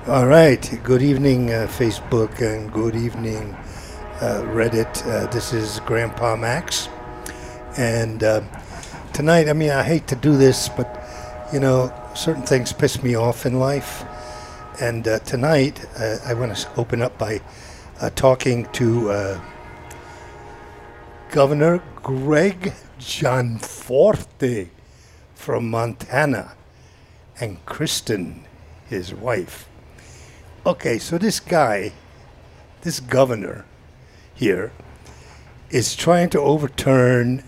All right. Good evening, Facebook, and good evening, Reddit. This is Grandpa Max. And tonight, I hate to do this, but, certain things piss me off in life. And tonight, I want to open up by talking to Governor Greg Gianforte from Montana and Kristen, his wife. Okay, so this governor here, is trying to overturn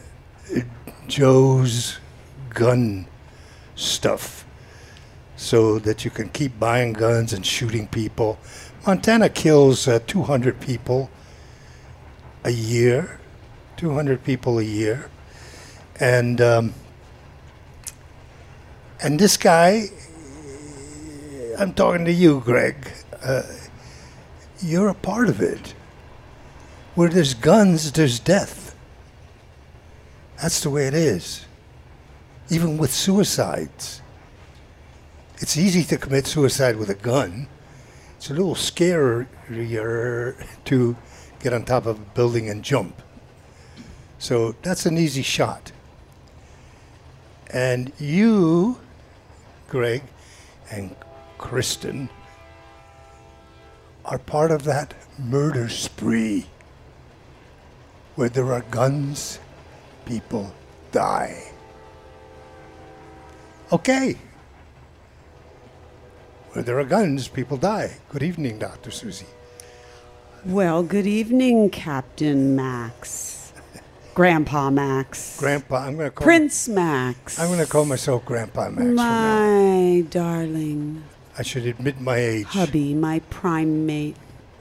Joe's gun stuff so that you can keep buying guns and shooting people. Montana kills 200 people a year. 200 people a year. And this guy, I'm talking to you, Greg. You're a part of it. Where there's guns, there's death. That's the way it is. Even with suicides. It's easy to commit suicide with a gun. It's a little scarier to get on top of a building and jump. So that's an easy shot. And you, Greg, and Kristen are part of that murder spree where there are guns, people die. Okay. Where there are guns, people die. Good evening, Dr. Susie. Well, good evening, Captain Max. Grandpa Max. Grandpa, I'm going to call Prince Max. I'm going to call myself Grandpa Max from now. My darling. I should admit my age. Hubby, my primate.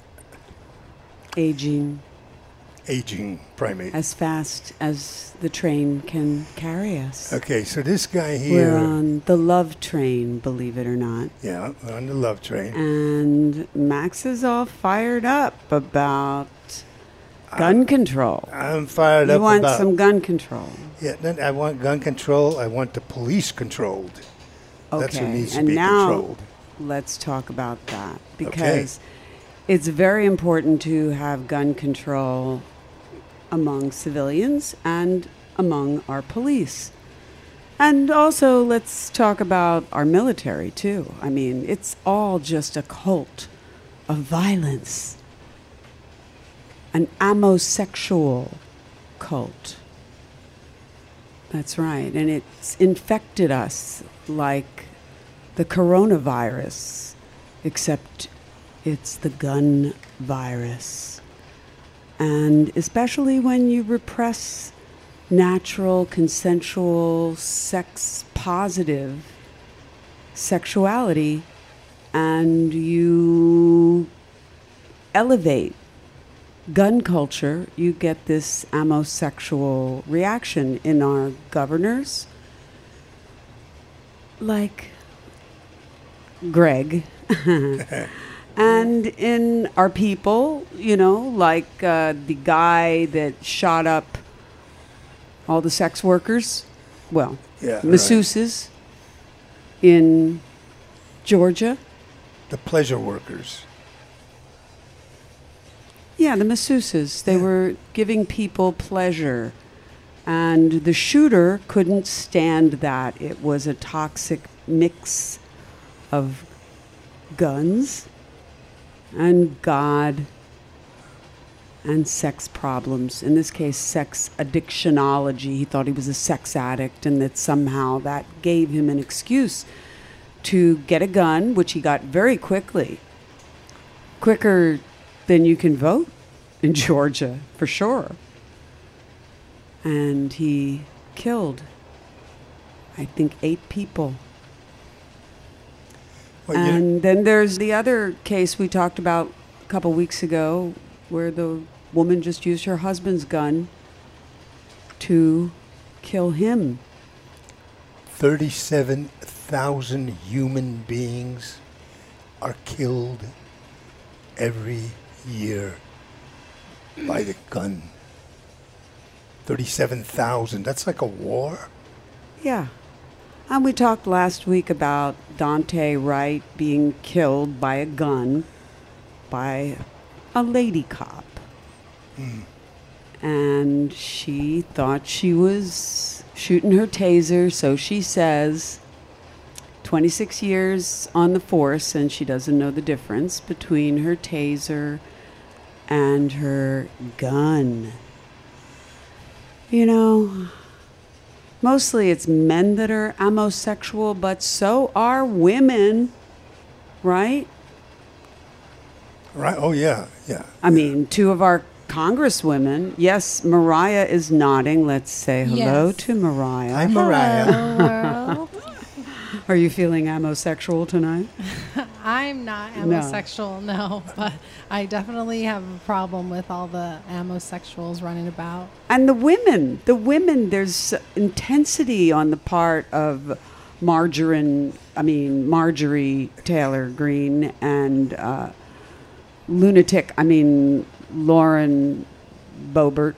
Aging primate. as fast as the train can carry us. Okay, so this guy here. We're on the love train, believe it or not. Yeah, we're on the love train. And Max is all fired up about gun control. I'm fired up You want about some gun control. Yeah, then I want gun control. I want the police controlled. Okay, That's what needs to and be now controlled. let's talk about that because it's very important to have gun control among civilians and among our police. And also, let's talk about our military, too. I mean, it's all just a cult of violence. An ammosexual cult. That's right. And it's infected us like the coronavirus, except it's the gun virus. And especially when you repress natural, consensual, sex-positive sexuality and you elevate gun culture, you get this ammosexual reaction in our governors, like Greg, and in our people, like the guy that shot up all the sex workers, masseuses in Georgia. The pleasure workers. Yeah, the masseuses. They were giving people pleasure. And the shooter couldn't stand that. It was a toxic mix of guns and God and sex problems. In this case, sex addictionology. He thought he was a sex addict and that somehow that gave him an excuse to get a gun, which he got very quickly. Quicker than you can vote in Georgia, for sure. And he killed, I think, 8 people. Well, and then there's the other case we talked about a couple weeks ago where the woman just used her husband's gun to kill him. 37,000 human beings are killed every year by the gun. 37,000. That's like a war. Yeah. And we talked last week about Dante Wright being killed by a gun by a lady cop. And she thought she was shooting her taser, so she says. 26 years on the force, and she doesn't know the difference between her taser and her gun. You know, mostly it's men that are amosexual, but so are women, right? Right? Oh, yeah, yeah. I mean, two of our congresswomen. Yes, Mariah is nodding. Let's say hello to Mariah. Hi, Mariah. Hello, world. Are you feeling amosexual tonight? I'm not amosexual, no, but I definitely have a problem with all the amosexuals running about. And the women, there's intensity on the part of Marjorie Taylor Greene and Lauren Boebert.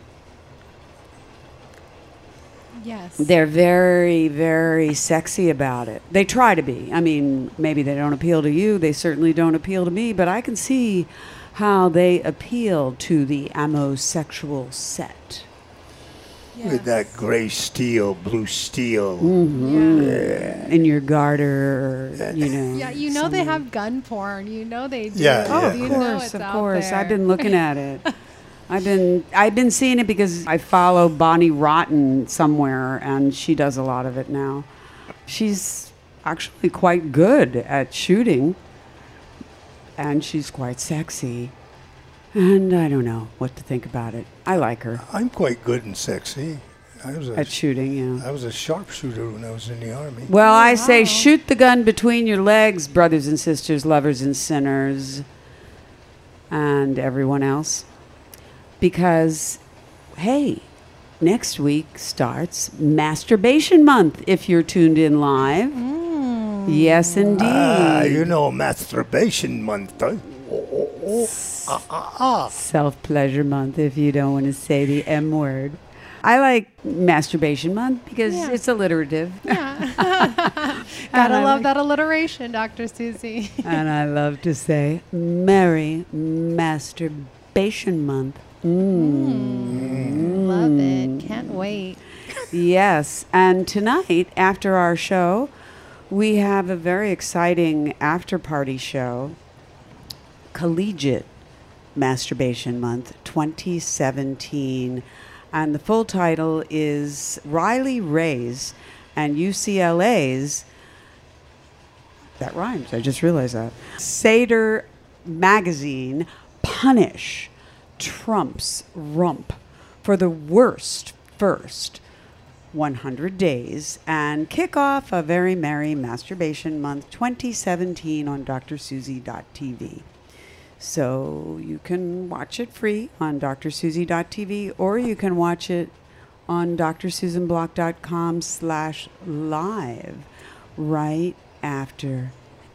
Yes. They're very, very sexy about it. They try to be. I mean, maybe they don't appeal to you. They certainly don't appeal to me. But I can see how they appeal to the amosexual set. With that gray steel, blue steel. In your garter, or, you know. Yeah, you know they have gun porn. You know they do. Yeah, Oh, yeah. You of know course, it's of out course. there. I've been looking at it. I've been seeing it because I follow Bonnie Rotten somewhere, and she does a lot of it now. She's actually quite good at shooting, and she's quite sexy. And I don't know what to think about it. I like her I'm quite good and sexy. at shooting, yeah. I was a sharpshooter when I was in the Army. Well, I say wow. shoot the gun between your legs, brothers and sisters, lovers and sinners, and everyone else. Because, hey, next week starts Masturbation Month if you're tuned in live. Yes, indeed. You know, masturbation month. Self-pleasure month if you don't want to say the M word. I like Masturbation Month because Yeah. it's alliterative. Gotta love that alliteration, Dr. Susie. And I love to say Merry Masturbation Month. Love it. Can't wait. Yes, and tonight after our show, we have a very exciting after-party show, Collegiate Masturbation Month 2017. And the full title is Riley Ray's and UCLA's, that rhymes, I just realized that, Satyr magazine, Punish Trump's Rump for the worst first 100 days and kick off a very merry Masturbation Month 2017 on drsusie.tv. So you can watch it free on drsusie.tv, or you can watch it on drsusanblock.com/live right after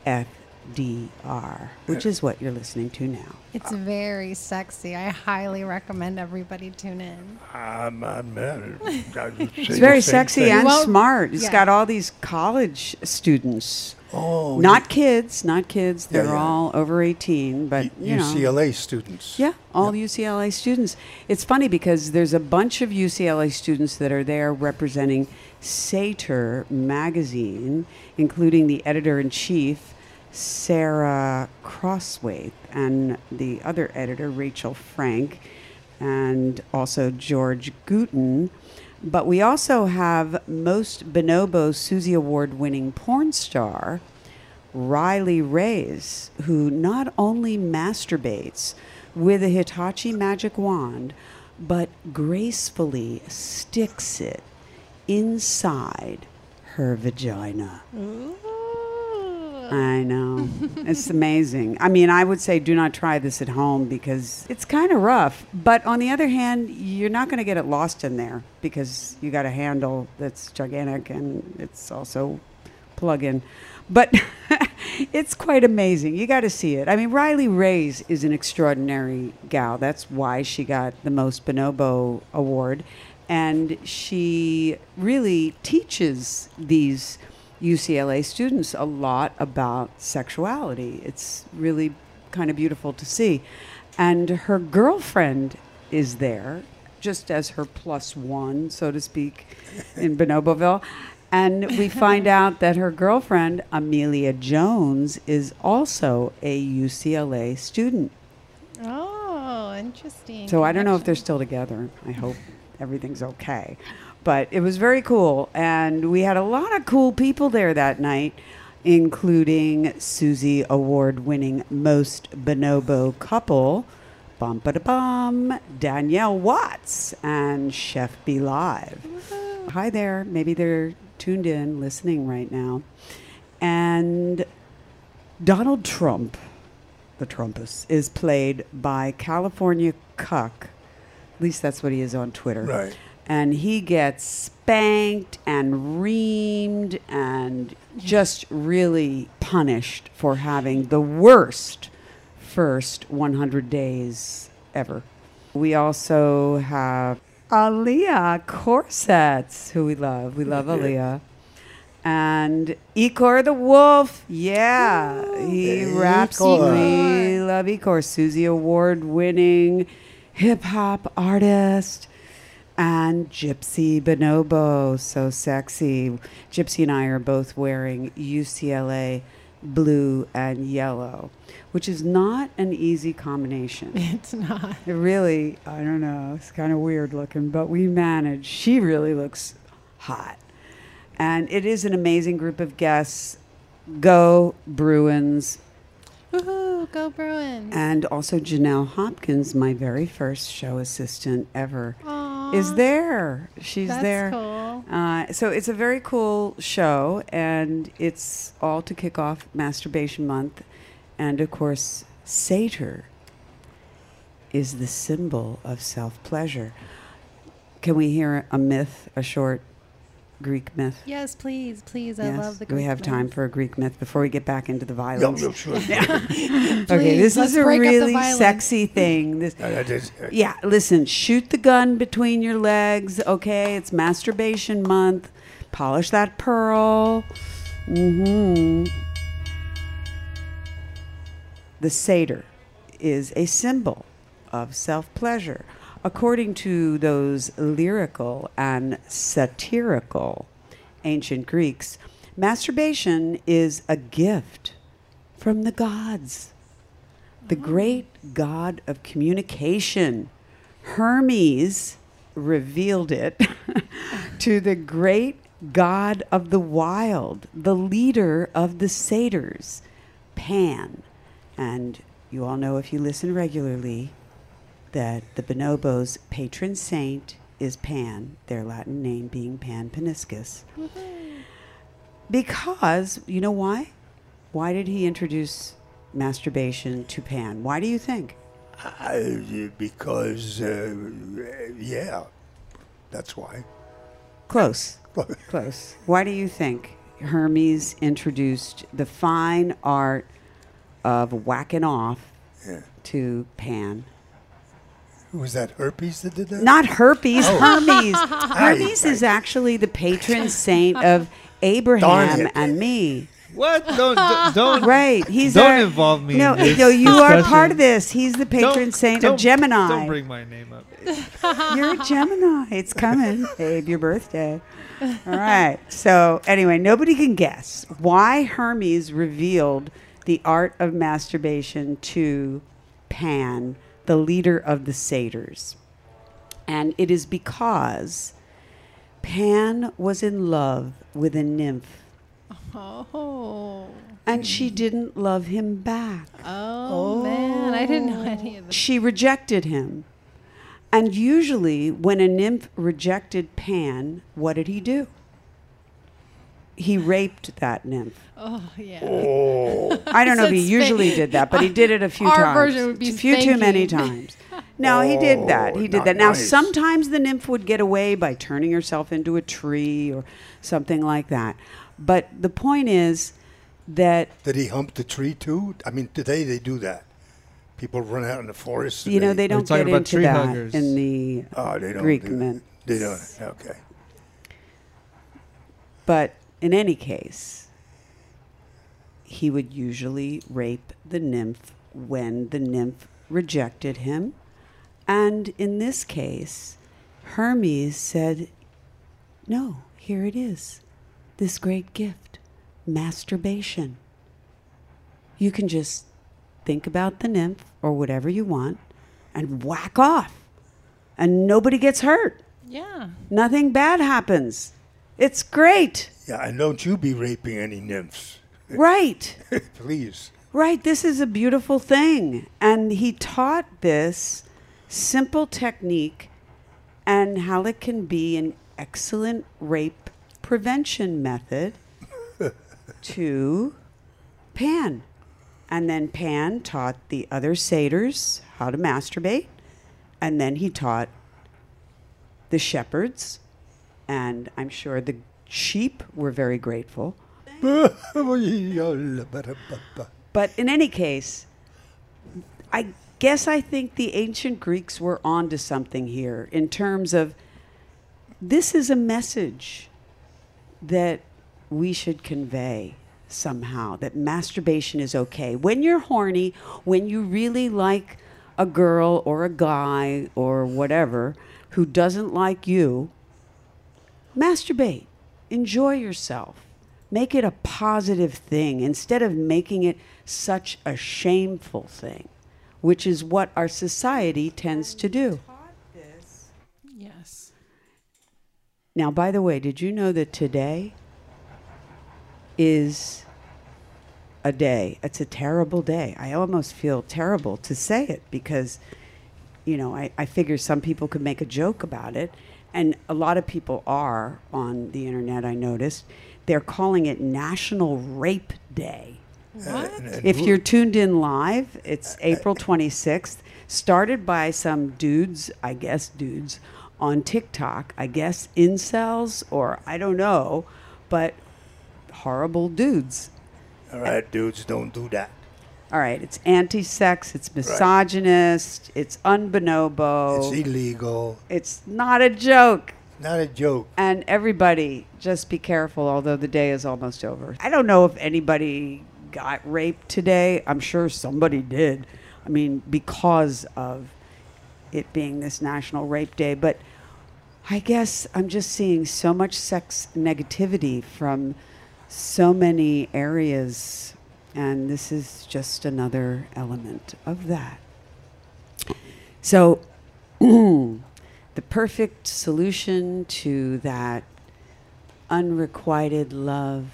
FDR, which is what you're listening to now. It's very sexy. I highly recommend everybody tune in. It's very sexy and Well, smart. It's yeah. got all these college students. Oh, Not kids. They're yeah. all over 18, but you know. UCLA students. Yeah, all UCLA students. It's funny because there's a bunch of UCLA students that are there representing Satyr magazine, including the editor-in-chief, Sarah Crosswaith, and the other editor, Rachel Frank, and also George Guten. But we also have Most Bonobo Susie Award-winning porn star, Riley Ray's, who not only masturbates with a Hitachi magic wand, but gracefully sticks it inside her vagina. I know. It's amazing. I mean, I would say do not try this at home because it's kind of rough. But on the other hand, you're not going to get it lost in there because you got a handle that's gigantic and it's also plug-in. But it's quite amazing. You got to see it. I mean, Riley Ray's is an extraordinary gal. That's why she got the Most Bonobo Award. And she really teaches these UCLA students a lot about sexuality. It's really kind of beautiful to see. And her girlfriend is there, just as her plus one, so to speak, in Bonoboville. And we find out that her girlfriend, Amelia Jones, is also a UCLA student. Oh, interesting. So I don't know if they're still together. I hope everything's okay. But it was very cool. And we had a lot of cool people there that night, including Susie Award-winning Most Bonobo Couple, Bum-ba-da-bum, Danielle Watts, and Chef Be Live. Woo-hoo. Hi there. Maybe they're tuned in, listening right now. And Donald Trump, the Trumpus, is played by California Cuck. At least that's what he is on Twitter. Right. And he gets spanked and reamed and just really punished for having the worst first 100 days ever. We also have Aaliyah Corsets, who we love. We love Aaliyah. And Ecor the Wolf. Yeah. He raps. We love Ecor. Susie Award-winning hip-hop artist. And Gypsy Bonobo, so sexy. Gypsy and I are both wearing UCLA blue and yellow, which is not an easy combination. It's not. It really, I don't know, it's kind of weird looking, but we managed. She really looks hot. And it is an amazing group of guests. Go Bruins. Woohoo, go Bruins. And also Janelle Hopkins, my very first show assistant ever. Aww. Is there. She's That's there. Cool. So it's a very cool show, and it's all to kick off Masturbation Month. And, of course, Satyr is the symbol of self-pleasure. Can we hear a myth, a short Greek myth? Yes, please, please. I Yes? love the Do Greek we have time myth. for a Greek myth before we get back into the violence? Yeah, sure. Okay, this let's is a break up the really violence. sexy thing. This, yeah, listen, shoot the gun between your legs, okay? It's Masturbation Month. Polish that pearl. The satyr is a symbol of self-pleasure. According to those lyrical and satirical ancient Greeks, masturbation is a gift from the gods. The great god of communication, Hermes, revealed it to the great god of the wild, the leader of the satyrs, Pan. And you all know, if you listen regularly, that the bonobos' patron saint is Pan, their Latin name being Pan Paniscus. Because, you know why? Why did he introduce masturbation to Pan? Why do you think? Because, yeah, that's why. Close. Close. Why do you think Hermes introduced the fine art of whacking off to Pan? Was that Herpes that did that? Not Herpes, Hermes. Hermes is actually the patron saint of Abraham and me. What? Don't. Right. He's don't involve me. No, in this no, you are discussion. part of this. He's the patron saint of Gemini. Don't bring my name up. You're a Gemini. It's coming, babe. Your birthday. All right. So anyway, nobody can guess why Hermes revealed the art of masturbation to Pan, the leader of the satyrs. And it is because Pan was in love with a nymph. Oh. And she didn't love him back. Oh, man. I didn't know any of this. She rejected him. And usually when a nymph rejected Pan, what did he do? He raped that nymph. Oh, yeah. I don't know if he Said usually spank. did that, but he did it a few Our times. version would be a few too many spanking. times. No, he did that. He did not that. Now, nice. sometimes the nymph would get away by turning herself into a tree or something like that. But the point is that, Did he hump the tree too? I mean, today they do that. People run out in the forest. And you know, they don't talking get about into tree that huggers. in the Oh, they don't Greek do that. myth. They don't. Okay. But in any case, he would usually rape the nymph when the nymph rejected him. And in this case, Hermes said, no, here it is, this great gift, masturbation. You can just think about the nymph or whatever you want and whack off. And nobody gets hurt. Yeah. Nothing bad happens. It's great. Yeah, and don't you be raping any nymphs. Right. Please. Right. This is a beautiful thing. And he taught this simple technique and how it can be an excellent rape prevention method to Pan. And then Pan taught the other satyrs how to masturbate. And then he taught the shepherds. And I'm sure the sheep were very grateful. But in any case, I think the ancient Greeks were onto something here in terms of this is a message that we should convey somehow, that masturbation is okay. When you're horny, when you really like a girl or a guy or whatever who doesn't like you, masturbate. Enjoy yourself. Make it a positive thing instead of making it such a shameful thing, which is what our society tends to do. Yes. Now, by the way, did you know that today is a day? It's a terrible day. I almost feel terrible to say it because, you know, I figure some people could make a joke about it. And a lot of people are on the internet, I noticed. They're calling it National Rape Day. What? If you're tuned in live, it's April 26th, started by some dudes, I guess dudes, on TikTok. I guess incels or I don't know, but horrible dudes. All right, dudes, don't do that. All right, it's anti-sex, it's misogynist, it's unbonobo. It's illegal. It's not a joke. Not a joke. And everybody, just be careful, although the day is almost over. I don't know if anybody got raped today. I'm sure somebody did. I mean, because of it being this National Rape Day. But I guess I'm just seeing so much sex negativity from so many areas. And this is just another element of that. So the perfect solution to that unrequited love,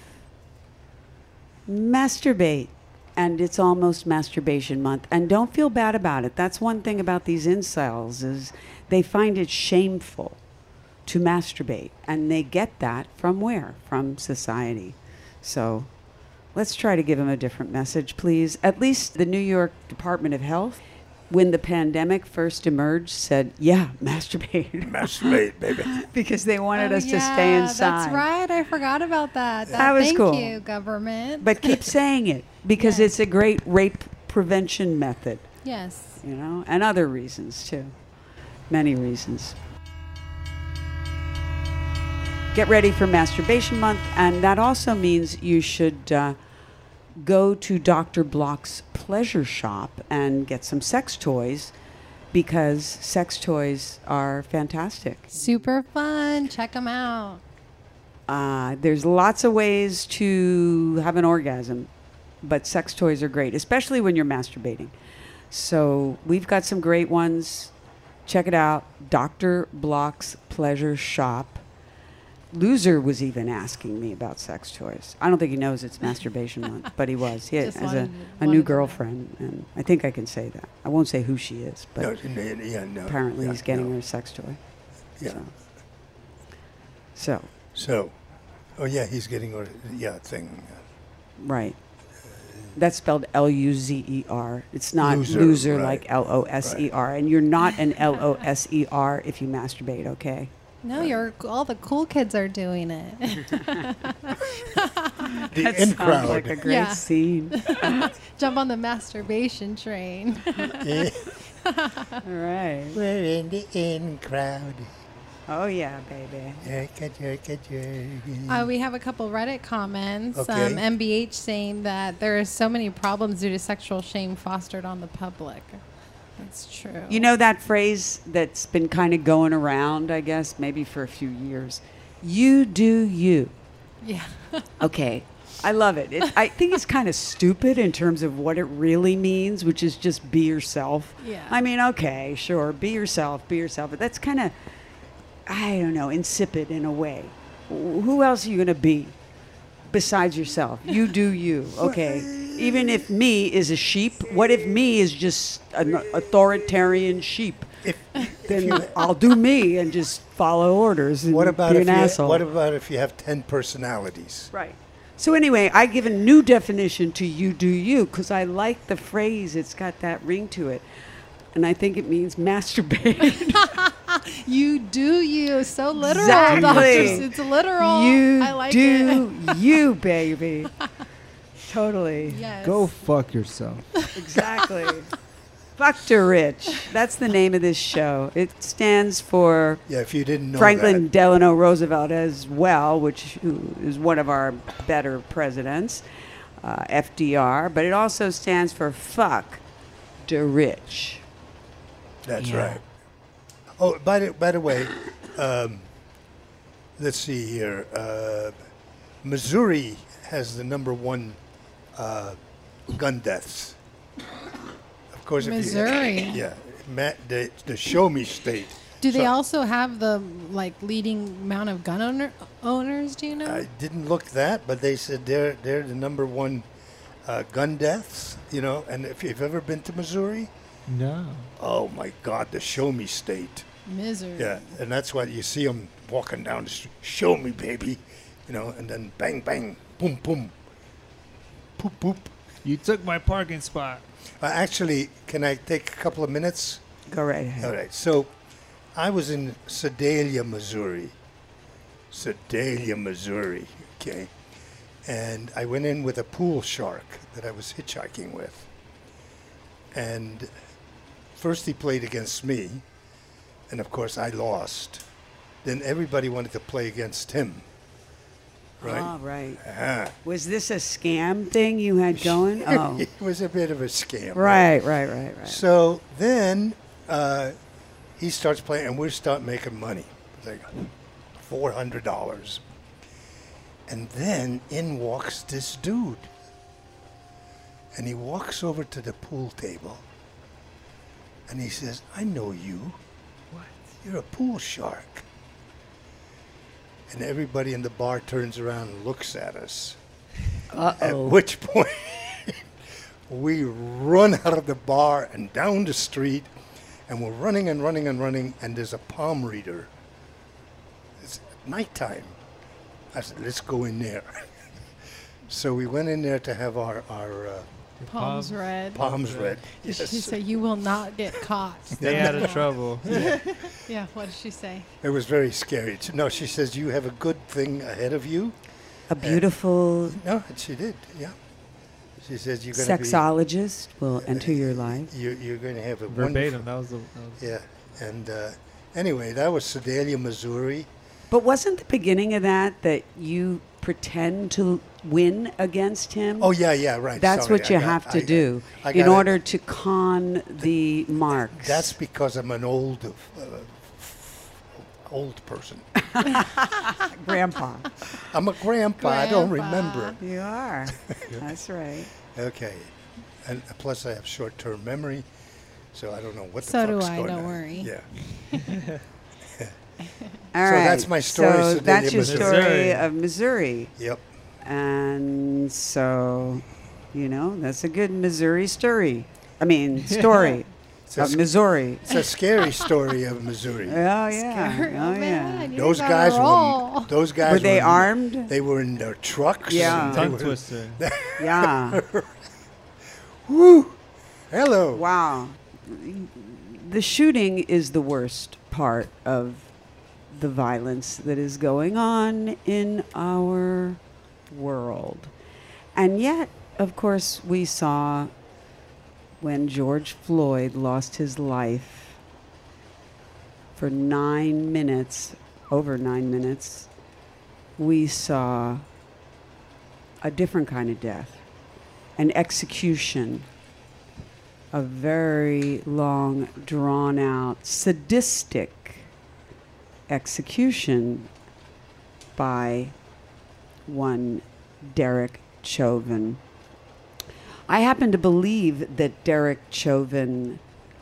masturbate. And it's almost masturbation month. And don't feel bad about it. That's one thing about these incels is they find it shameful to masturbate. And they get that from where? From society. So let's try to give them a different message, please. At least the New York Department of Health, when the pandemic first emerged, said, yeah, masturbate. Masturbate, baby. Because they wanted us to stay inside. That's right. I forgot about that. That was cool. Thank you, government. But keep saying it because Yes. it's a great rape prevention method, Yes. you know, and other reasons too. Many reasons. Get ready for Masturbation Month, and that also means you should go to Dr. Block's Pleasure Shop and get some sex toys because sex toys are fantastic. Super fun. Check them out. There's lots of ways to have an orgasm, but sex toys are great, especially when you're masturbating. So we've got some great ones. Check it out. Dr. Block's Pleasure Shop. Loser was even asking me about sex toys. I don't think he knows it's masturbation month, but he was. He has Just wanted a to new know. girlfriend, and I think I can say that. I won't say who she is, but No. apparently Yeah, he's getting no. her a sex toy. Yeah. So, Oh, yeah, he's getting a thing. right. That's spelled L-U-Z-E-R. It's not Loser, loser right. like L-O-S-E-R. And you're not an L-O-S-E-R if you masturbate, okay? No, all the cool kids are doing it. The That in sounds crowd. like a great Yeah. scene. Jump on the masturbation train. All right. We're in the in crowd. Oh, yeah, baby. We have a couple Reddit comments. Okay. MBH saying that there are so many problems due to sexual shame fostered on the public. That's true. You know that phrase that's been kind of going around, I guess, maybe for a few years? You do you. Yeah. Okay. I love it. I think it's kind of stupid in terms of what it really means, which is just be yourself. Yeah. I mean, okay, sure, be yourself. But that's kind of, I don't know, insipid in a way. Who else are you going to be besides yourself? You do you, okay? Even if me is a sheep, what if me is just an authoritarian sheep? Then I'll do me and just follow orders and What about be if an asshole. What about if you have 10 personalities? Right. So anyway, I give a new definition to you do you because I like the phrase. It's got that ring to it. And I think it means masturbate. You do you. So literal, Exactly. doctors. It's literal. You I like do it. you, baby. Totally. Yes. Go fuck yourself. Exactly. Fucked Rich. That's the name of this show. It stands for Yeah, if you didn't know Franklin that. Delano Roosevelt as well, who is one of our better presidents, FDR. But it also stands for Fuck the Rich. That's Yeah. right. Oh, by the way, let's see here. Missouri has the number one gun deaths. Of course, Missouri. The Show Me State. Do they So- also have the leading amount of gun owners? Do you know? I didn't look that, but they said they're the number one gun deaths. You know, and if you've ever been to Missouri, No. oh my God, the Show Me State. Misery. Yeah, and that's why you see them walking down the street. Show me, baby, you know, and then bang, bang, boom, boom, poop, poop. You took my parking spot. Actually, can I take a couple of minutes? Go right ahead. All right. So, I was in Sedalia, Missouri. Okay, and I went in with a pool shark that I was hitchhiking with, and first he played against me, and of course I lost. Then everybody wanted to play against him. Right? Oh, right. Ah. Was this a scam thing you had going? Oh. It was a bit of a scam. Right. So then he starts playing, and we start making money. It's like $400. And then in walks this dude. And he walks over to the pool table. And he says, I know you. What? You're a pool shark. And everybody in the bar turns around and looks at us. At Uh-oh. which point, we run out of the bar and down the street, and we're running and running and running, and there's a palm reader. It's nighttime. I said, let's go in there. So we went in there to have our Palms read. palms read. Did she Yes. say you will not get caught? Stay out of trouble. Yeah. What did she say? It was very scary. No, she says, you have a good thing ahead of you. A beautiful No, she did, yeah. She says, you're going to be... sexologist will enter your life. You're going to have a Verbatim. wonderful... That was Yeah, and anyway, that was Sedalia, Missouri. But wasn't the beginning of that you pretend to win against him? Oh, yeah, right. That's Sorry, what you I got- have to I- do I in got it. order to con the marks. That's because I'm an old person. Grandpa. I'm a grandpa. I don't Grandpa. remember. You are. That's right. Okay, and plus I have short-term memory, so I don't know what the So do fuck's I, going don't on. worry. Yeah. All So right. that's my story, So Sedalia, that's your Missouri. story Missouri. of Missouri. Yep. And so, that's a good Missouri story. I mean, story It's a, of Missouri. it's a scary story of Missouri. Oh, yeah. Scary. Oh, man, yeah. you Those gotta guys roll. were. Those guys Were they in- armed? They were in their trucks. Yeah. and they Tongue were- twister. Yeah. Woo! Hello. Wow. The shooting is the worst part of the violence that is going on in our world. And yet, of course, we saw when George Floyd lost his life for 9 minutes, over 9 minutes, we saw a different kind of death, an execution, a very long, drawn-out, sadistic execution by one Derek Chauvin. I happen to believe that Derek Chauvin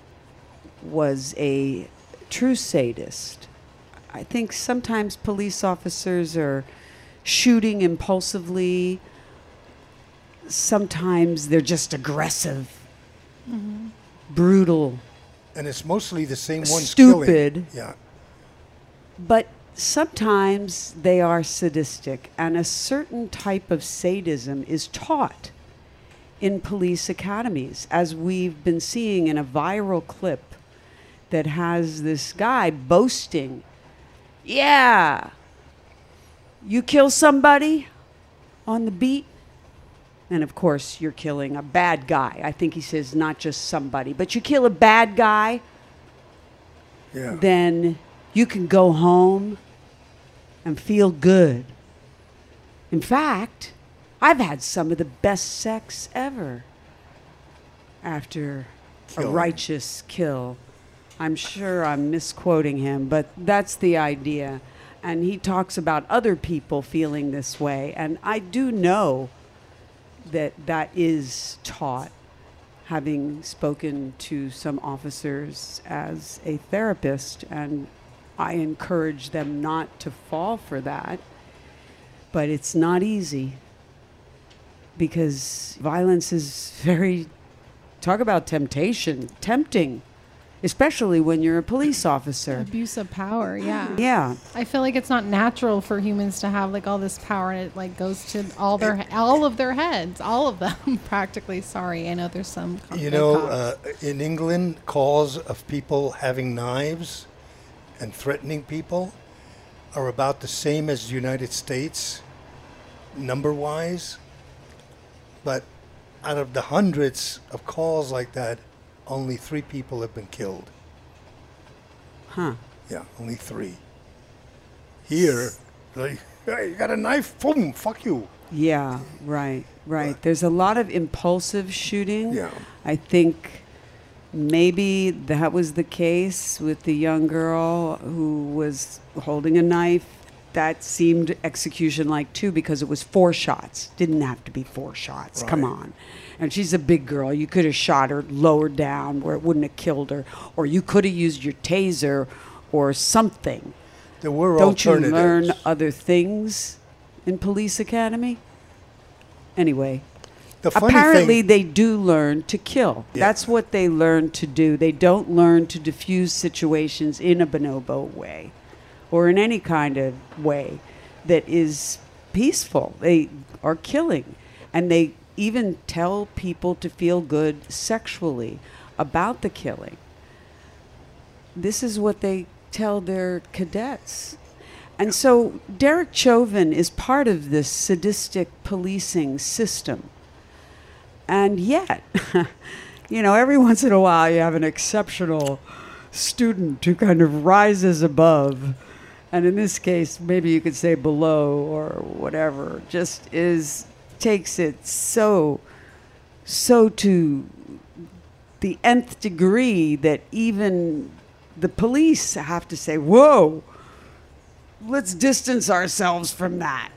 was a true sadist. I think sometimes police officers are shooting impulsively. Sometimes they're just aggressive, brutal, And it's mostly the same one stupid. killing. Yeah. But sometimes they are sadistic, and a certain type of sadism is taught in police academies, as we've been seeing in a viral clip that has this guy boasting, yeah, you kill somebody on the beat, and of course you're killing a bad guy. I think he says not just somebody, but you kill a bad guy, Yeah. then you can go home and feel good. In fact, I've had some of the best sex ever after a Killing. righteous kill. I'm sure I'm misquoting him, but that's the idea. And he talks about other people feeling this way. And I do know that that is taught, having spoken to some officers as a therapist, and I encourage them not to fall for that. But it's not easy, because violence is very, talk about temptation, tempting, especially when you're a police officer. Abuse of power, yeah. Yeah. I feel like it's not natural for humans to have like all this power, and it like goes to all of their heads, all of them practically. Sorry, I know there's some. You know, in England, calls of people having knives and threatening people are about the same as the United States, number-wise. But out of the hundreds of calls like that, only 3 people have been killed. Huh. Yeah, only 3. Here, like, hey, you got a knife? Boom, fuck you. Yeah, right. There's a lot of impulsive shooting. Yeah. I think maybe that was the case with the young girl who was holding a knife. That seemed execution-like too, because it was 4 shots. Didn't have to be 4 shots. Come Right. on. And she's a big girl. You could have shot her lower down where it wouldn't have killed her, or you could have used your taser or something. There were Don't you alternatives. learn other things in police academy? Anyway, The funny apparently thing, they do learn to kill. Yeah. That's what they learn to do. They don't learn to diffuse situations in a bonobo way or in any kind of way that is peaceful. They are killing. And they even tell people to feel good sexually about the killing. This is what they tell their cadets. And so Derek Chauvin is part of this sadistic policing system. And yet, you know, every once in a while you have an exceptional student who kind of rises above. And in this case, maybe you could say below or whatever, just takes it so to the nth degree that even the police have to say, whoa, let's distance ourselves from that.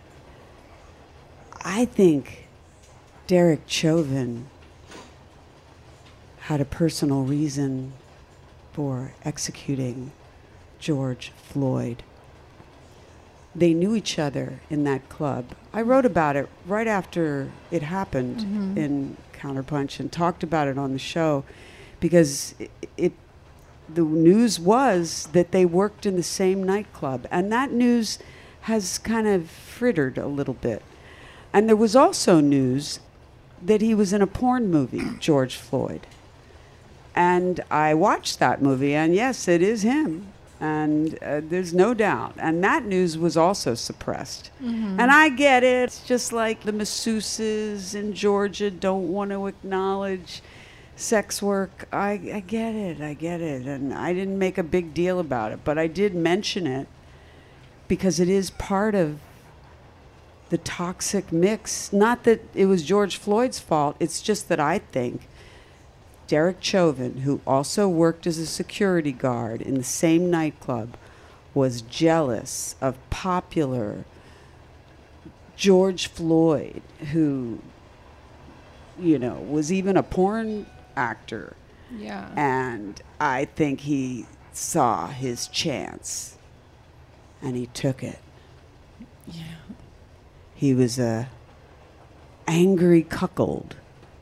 I think Derek Chauvin had a personal reason for executing George Floyd. They knew each other in that club. I wrote about it right after it happened in Counterpunch and talked about it on the show, because the news was that they worked in the same nightclub, and that news has kind of frittered a little bit. And there was also news that he was in a porn movie, George Floyd. And I watched that movie, and yes, it is him. And there's no doubt. And that news was also suppressed. And I get it. It's just like the masseuses in Georgia don't want to acknowledge sex work. I get it. I get it. And I didn't make a big deal about it, but I did mention it because it is part of the toxic mix. Not that it was George Floyd's fault. It's just that I think Derek Chauvin, who also worked as a security guard in the same nightclub, was jealous of popular George Floyd, who, you know, was even a porn actor. Yeah. And I think he saw his chance and he took it. Yeah. He was a angry cuckold.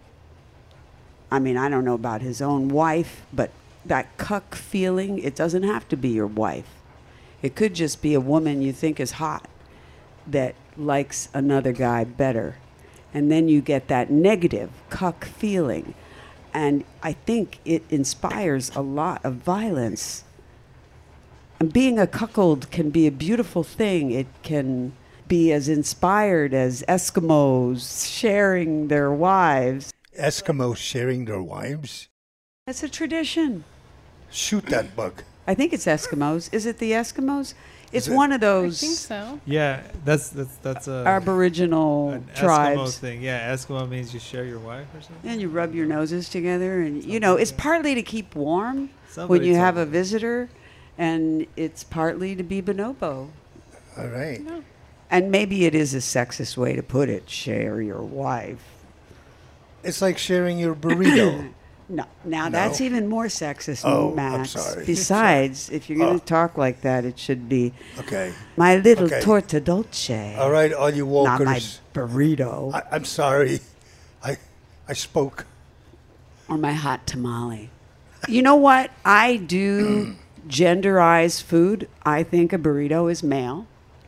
I mean, I don't know about his own wife, but that cuck feeling, it doesn't have to be your wife. It could just be a woman you think is hot that likes another guy better. And then you get that negative cuck feeling. And I think it inspires a lot of violence. And being a cuckold can be a beautiful thing. It can be as inspired as Eskimos sharing their wives. Eskimos sharing their wives? That's a tradition. Shoot that bug. I think it's Eskimos. Is it the Eskimos? It's it? one of I those think so. Yeah, that's a Aboriginal an Eskimo tribes. thing. Yeah, Eskimo means you share your wife or something. And you rub your noses together, and you know, it's partly to keep warm when Somebody you told have me. a visitor, and it's partly to be bonobo. All right. And maybe it is a sexist way to put it, share your wife. It's like sharing your burrito. No, now No? that's even more sexist, Oh, I'm Max. sorry. Besides, if you're going Oh. to talk like that, it should be Okay. my little Okay. torta dolce. All right, all you Not my wokers. burrito I'm sorry. I spoke. or my hot tamale. You know what? I do genderize food. I think a burrito is male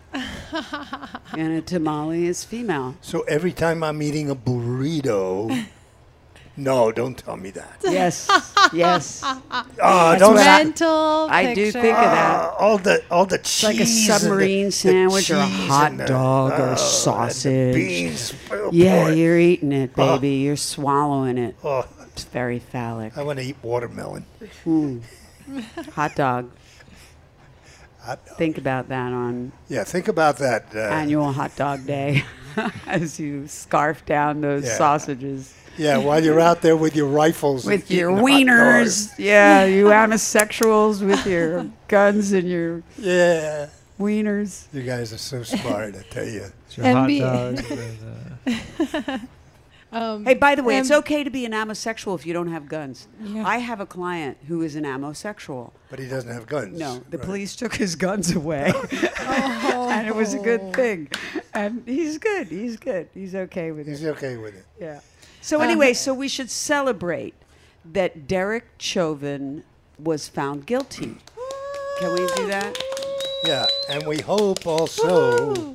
and a tamale is female. So every time I'm eating a burrito, no, don't tell me that. Yes, yes. Oh, don't what I- Mental I do picture. think of that. all the cheese. Like a submarine and sandwich or a cheese hot and the- dog or and the sausage. beans. Oh, Yeah, boy. you're eating it, Oh. baby. You're swallowing it. Oh, It's very phallic. I want to eat watermelon. Hot dog. Hot dog. Think about that on Yeah, think about that. annual hot dog day as you scarf down those Yeah. sausages. Yeah, while you're out there with your rifles. and With your eating hot wieners. dogs. Yeah, you homosexuals with your guns and your Yeah. wieners. You guys are so smart, I tell you. It's your And hot be- dogs. Hey, by the way, it's and- okay to be an homosexual if you don't have guns. Yeah. I have a client who is an homosexual. But he doesn't have guns. No, the Right. police took his guns away, and it was a good thing. And he's good. He's good. He's okay with He's it. okay with it. Yeah. So anyway, so we should celebrate that Derek Chauvin was found guilty. Can we do that? Yeah, and we hope also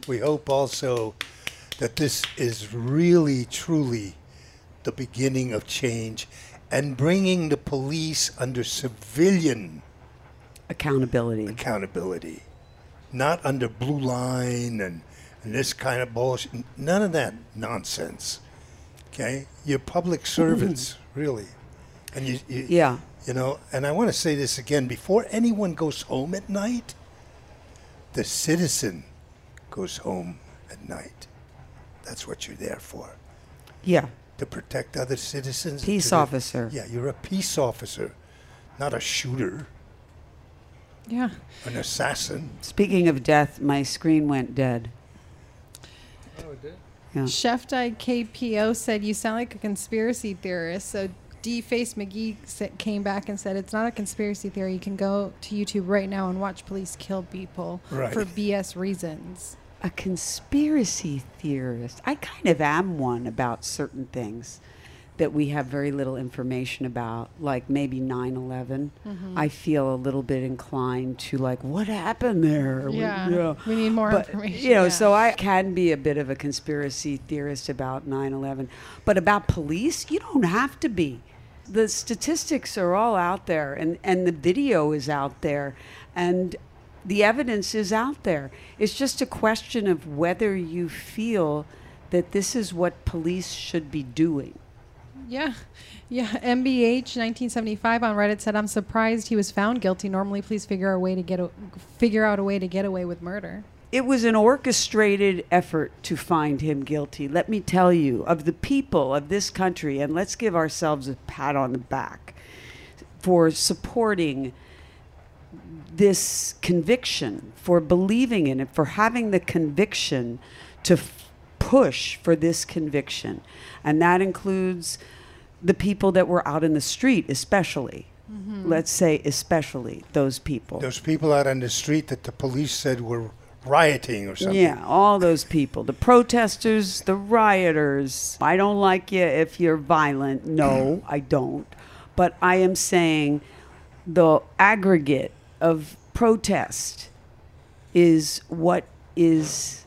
that this is really, truly the beginning of change and bringing the police under civilian Accountability. accountability, not under blue line and this kind of bullshit. None of that nonsense. Okay, you're public servants, really, and you Yeah. you know. And I want to say this again: before anyone goes home at night, the citizen goes home at night. That's what you're there for, Yeah. to protect other citizens. and Peace to officer. Yeah, you're a peace officer, not a shooter, Yeah. an assassin. Speaking of death, my screen went dead. Oh, it did? Yeah. Chef Died KPO said, "You sound like a conspiracy theorist." So D Face McGee came back and said, "It's not a conspiracy theory. You can go to YouTube right now and watch police kill people Right. for BS reasons." A conspiracy theorist. I kind of am one about certain things that we have very little information about, like maybe 9/11. I feel a little bit inclined to like, what happened there? Yeah, You know, we need more but, information. You know, yeah. so I can be a bit of a conspiracy theorist about 9/11. But about police, you don't have to be. The statistics are all out there, and the video is out there, and the evidence is out there. It's just a question of whether you feel that this is what police should be doing. Yeah. Yeah. MBH 1975 on Reddit said, I'm surprised he was found guilty. Normally, police figure out a way to get away with murder. It was an orchestrated effort to find him guilty. Let me tell you, of the people of this country, and let's give ourselves a pat on the back for supporting this conviction, for believing in it, for having the conviction to push for this conviction. And that includes the people that were out in the street, especially. Mm-hmm. Let's say especially those people. Those people out on the street that the police said were rioting or something. Yeah, all those people. The protesters, the rioters. I don't like you if you're violent. No, I don't. But I am saying the aggregate of protest is what is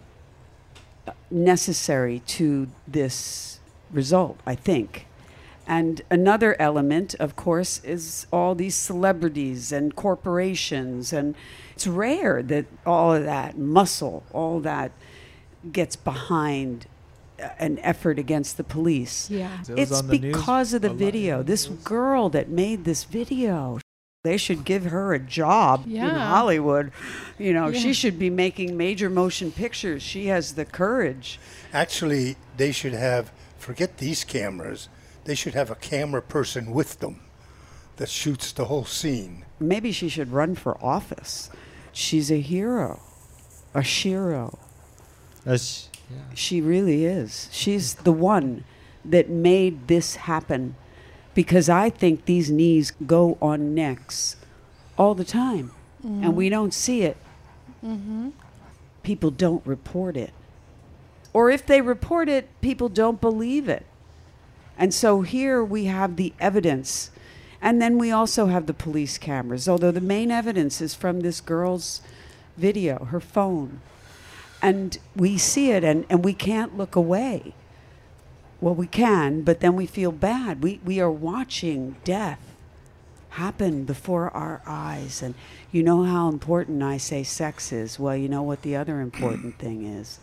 necessary to this result, I think. And another element, of course, is all these celebrities and corporations. And it's rare that all of that muscle, all that gets behind an effort against the police. Yeah. It was It's on the news because of the a lot. video. This girl that made this video, they should give her a job in Yeah. Hollywood. You know, Yeah. she should be making major motion pictures. She has the courage. Actually, they should have, forget these cameras, they should have a camera person with them that shoots the whole scene. Maybe she should run for office. She's a hero, a shiro. That's, yeah. She really is. She's the one that made this happen, because I think these knees go on necks all the time, and we don't see it. Mm-hmm. People don't report it. Or if they report it, people don't believe it. And so here we have the evidence. And then we also have the police cameras, although the main evidence is from this girl's video, her phone. And we see it, and we can't look away. Well, we can, but then we feel bad. We are watching death happen before our eyes. And you know how important I say sex is. Well, you know what the other important thing is?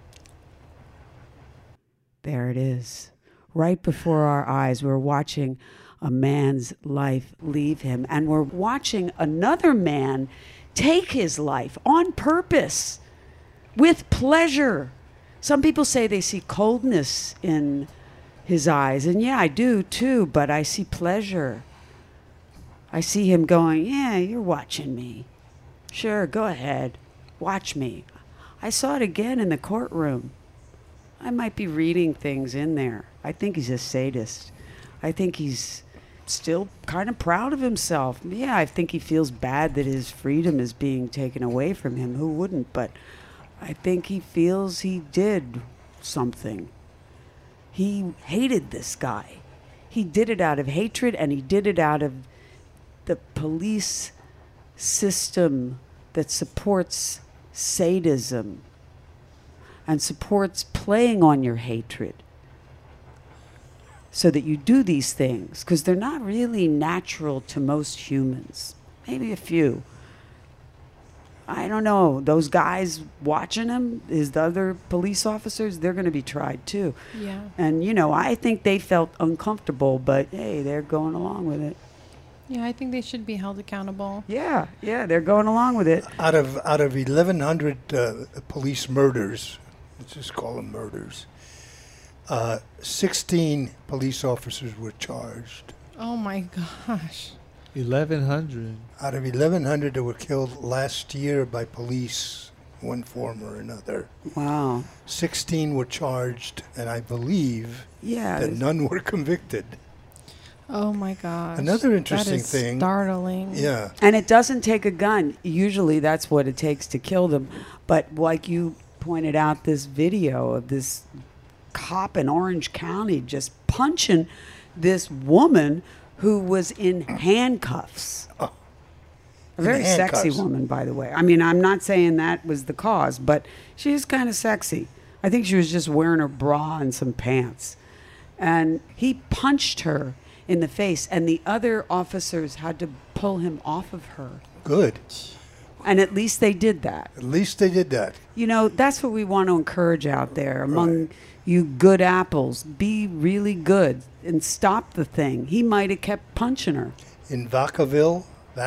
There it is. Right before our eyes, we're watching a man's life leave him. And we're watching another man take his life on purpose, with pleasure. Some people say they see coldness in his eyes. And yeah, I do too, but I see pleasure. I see him going, yeah, you're watching me. Sure, go ahead. Watch me. I saw it again in the courtroom. I might be reading things in there. I think he's a sadist. I think he's still kind of proud of himself. Yeah, I think he feels bad that his freedom is being taken away from him. Who wouldn't? But I think he feels he did something. He hated this guy. He did it out of hatred, and he did it out of the police system that supports sadism and supports playing on your hatred so that you do these things, because they're not really natural to most humans. Maybe a few. I don't know. Those guys watching him, the other police officers, they're going to be tried too. Yeah. And, you know, I think they felt uncomfortable, but hey, they're going along with it. Yeah, I think they should be held accountable. Yeah, they're going along with it. Out of 1,100 police murders, let's just call them murders, 16 police officers were charged. Oh my gosh. 1,100. Out of 1,100 that were killed last year by police, one form or another, Wow. 16 were charged, and I believe Yeah. that none were convicted. Oh my gosh. Another interesting that is thing- startling. Yeah. And it doesn't take a gun. Usually that's what it takes to kill them. But like you pointed out, this video of this cop in Orange County just punching this woman who was in handcuffs. Oh. A very In sexy handcuffs. woman, by the way. I mean, I'm not saying that was the cause, but she is kind of sexy. I think she was just wearing her bra and some pants. And he punched her in the face, and the other officers had to pull him off of her. Good. And at least they did that. At least they did that. You know, that's what we want to encourage out there among you good apples. Be really good and stop the thing. He might have kept punching her. In Vacaville,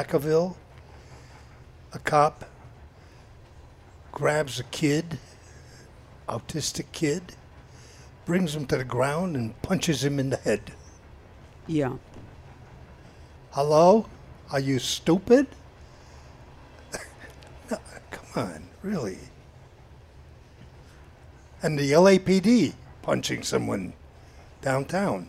a cop grabs a kid, autistic kid, brings him to the ground and punches him in the head. Yeah. Hello? Are you stupid? No, come on, really. And the LAPD punching someone downtown.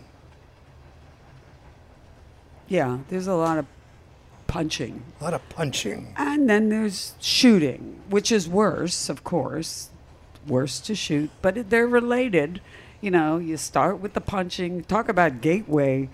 Yeah, there's a lot of punching. A lot of punching. And then there's shooting, which is worse, of course. Worse to shoot, but they're related. You know, you start with the punching. Talk about gateway.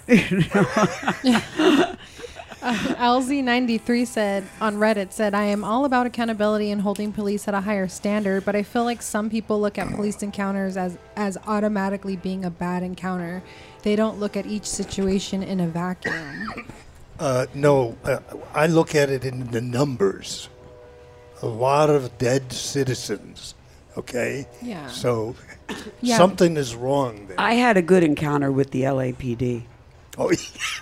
LZ93 said on Reddit, said, I am all about accountability and holding police at a higher standard, but I feel like some people look at police encounters as automatically being a bad encounter. They don't look at each situation in a vacuum. No, I look at it in the numbers. A lot of dead citizens, okay? Yeah. So Yeah. something is wrong there. I had a good encounter with the LAPD. Oh,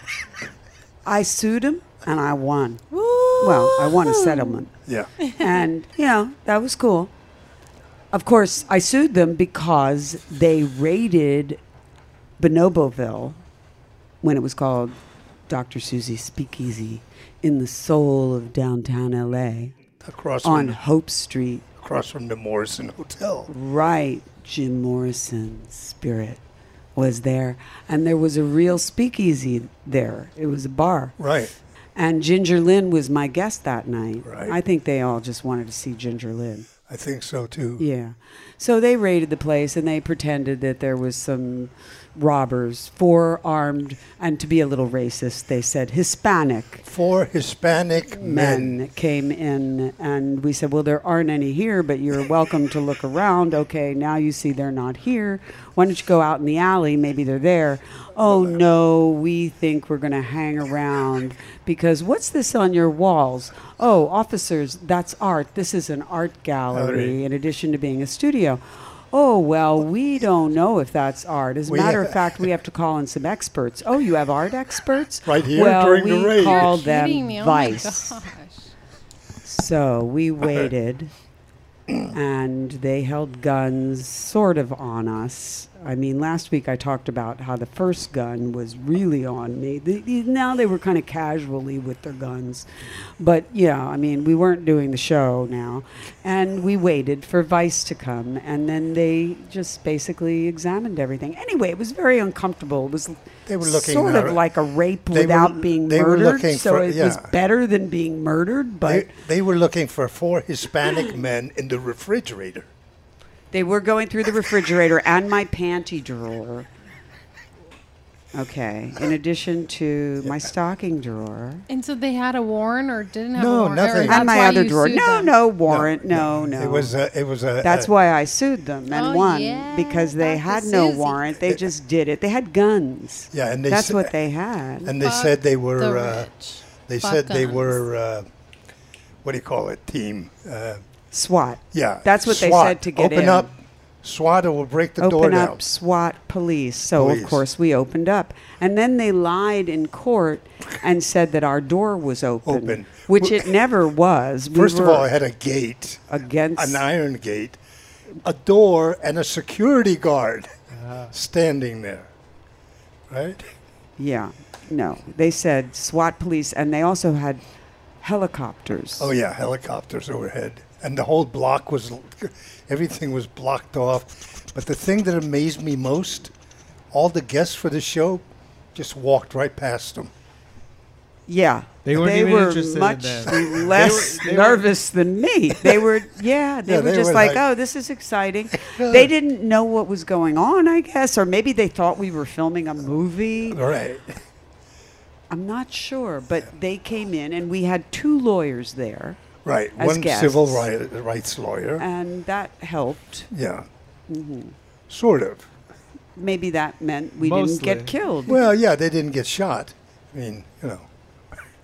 I sued him and I won. Well, I won a settlement. yeah. And, you know, that was cool. Of course, I sued them because they raided Bonoboville when it was called Dr. Susie's Speakeasy in the soul of downtown LA Across on from, Hope Street. across from the Morrison Hotel. Right. Jim Morrison's spirit was there. And there was a real speakeasy there. It was a bar. Right. And Ginger Lynn was my guest that night. Right. I think they all just wanted to see Ginger Lynn. I think so, too. Yeah. So they raided the place and they pretended that there was some robbers, 4 armed, and to be a little racist, they said Hispanic 4 Hispanic men. men came in, and we said, well, there aren't any here, but you're welcome to look around. Okay, now you see they're not here. Why don't you go out in the alley? Maybe they're there. Oh, no, we think we're going to hang around because what's this on your walls? Oh, officers, that's art. This is an art gallery in addition to being a studio. Oh, well, we don't know if that's art. As a matter of fact, we have to call in some experts. Oh, you have art experts? Right here well, during we the raid. call You're kidding them me. Oh my Vice. gosh. So we waited, and they held guns sort of on us. I mean, last week I talked about how the first gun was really on me. Now they were kind of casually with their guns. But, yeah, I mean, we weren't doing the show now. And we waited for Vice to come, and then they just basically examined everything. Anyway, it was very uncomfortable. It was They were looking sort of at- like a rape they without were- being they were murdered. looking So for- it was yeah. better than being murdered, but... They were looking for 4 Hispanic men in the refrigerator. They were going through the refrigerator and my panty drawer. Okay. In addition to my stocking drawer. And so they had a warrant or didn't have No, a warrant? nothing. Or And that's And my why other you drawer. sued No, them? no warrant. No, no. It was a. That's why I sued them and Oh, won yeah, because they Dr. had no Susie. warrant. They just did it. They had guns. Yeah, and they That's sa- what they had. And they Fuck said they the were. rich. They Fuck said they guns. were. What do you call it? Team. SWAT. Yeah. That's what they SWAT. said to get Open in. up. SWAT will break the door Open down. up SWAT police. So, Police. of course, we opened up. And then they lied in court and said that our door was Open. which it never was. We First of were all, I had a gate, against an iron gate, a door, and a security guard standing there. Right? Yeah, no. They said SWAT police, and they also had helicopters. Oh yeah, helicopters overhead, and the whole block was, everything was blocked off. But the thing that amazed me most, all the guests for the show just walked right past them. Yeah. They weren't even were interested in much them. less They were- nervous than me. They were, yeah, they Yeah, were they just were like, like- oh, this is exciting. They didn't know what was going on, I guess, or maybe they thought we were filming a movie. Right. I'm not sure, but they came in, and we had 2 lawyers there, Right. As One guests. civil rights lawyer. and that helped. Yeah. Mm-hmm. Sort of. Maybe that meant we didn't Mostly. get killed. Well, yeah, they didn't get shot. I mean, you know.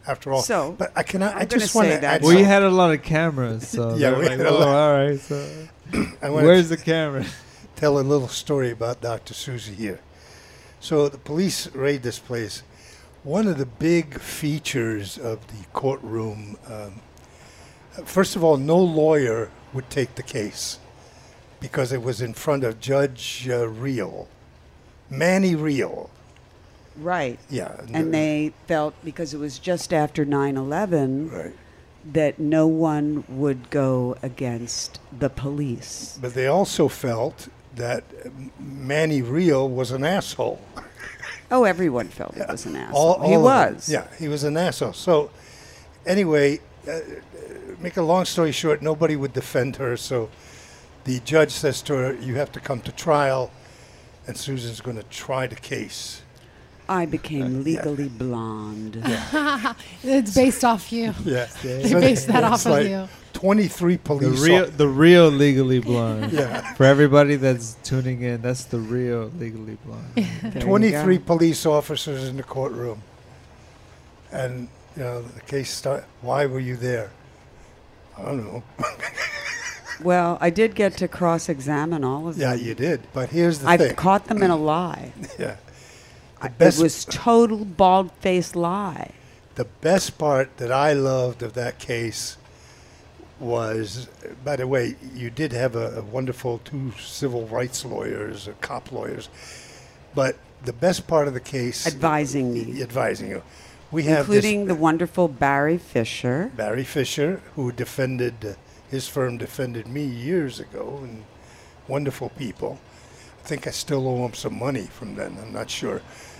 after all. So, but I cannot. I I'm gonna just want say to that. add. Well, you something. had a lot of cameras, so Yeah, they're we like, had a "Whoa, lot." all right, so I wanna where's the camera? tell a little story about Dr. Susie here. So the police raid this place. One of the big features of the courtroom, first of all, no lawyer would take the case because it was in front of Judge Reel, Manny Reel. right. Yeah. And they felt because it was just after 9/11 Right. that no one would go against the police. But they also felt that Manny Reel was an asshole. Oh, everyone felt it was an asshole. He of them. was. Yeah, he was an asshole. So, anyway, make a long story short, nobody would defend her. So, the judge says to her, "You have to come to trial," and Susan's going to try the case. I became legally blonde. It's based off you. Yeah, They based that off of you. 23 The police. real Legally Blonde. Yeah, For everybody that's tuning in, that's the real Legally Blonde. There you 23 go. police officers in the courtroom, and the case start. Why were you there? I don't know. Well, I did get to cross-examine all of them. Yeah, you did. But here's the I've thing. caught them in a lie. Yeah. The It best, was total bald-faced lie. the best part that I loved of that case was, by the way, you did have a wonderful two civil rights lawyers, cop lawyers, but the best part of the case, Advising me. advising you, we have Including the wonderful Barry Fisher. this Barry Fisher, who defended, his firm defended me years ago, and wonderful people. I think I still owe him some money from then. I'm not sure.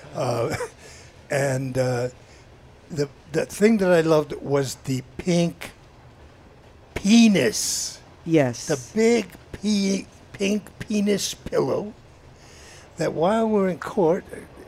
And the thing that I loved was the pink penis, Yes. the big pink penis pillow. That while we're in court,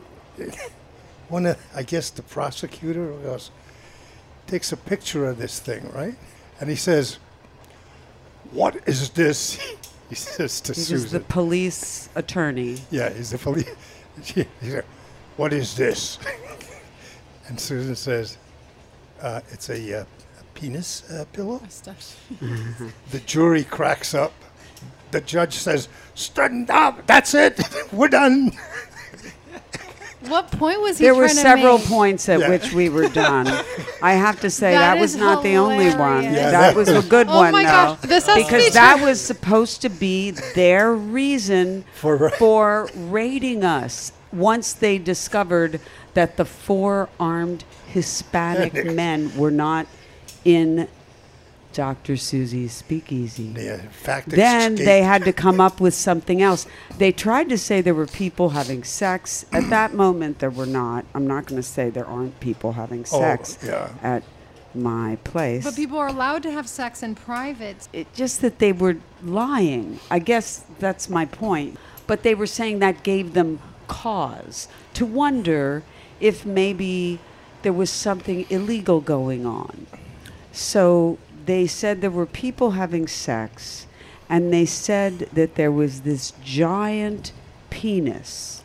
I guess the prosecutor goes, takes a picture of this thing, right? And he says, "What is this?" He says to He Susan. was the police attorney. Yeah, he's the police. He said, "What is this?" And Susan says, "It's a penis pillow." The jury cracks up. The judge says, "Straighten up. That's it. We're done." What point was he There were trying to several make? points at Yeah. which we were done. I have to say That that was is not the only one. hilarious. Yeah, that was a good Oh one, my though. gosh, this has to because be that true. was supposed to be their reason For- raiding us once they discovered that the 4 armed Hispanic men were not in Dr. Susie's speakeasy. Yeah, in fact, Then escaped. they had to come up with something else. They tried to say there were people having sex. At that moment, there were not. I'm not going to say there aren't people having sex yeah. at my place. But people are allowed to have sex in private. It just that they were lying. I guess that's my point. But they were saying that gave them cause to wonder if maybe there was something illegal going on. So they said there were people having sex, and they said that there was this giant penis.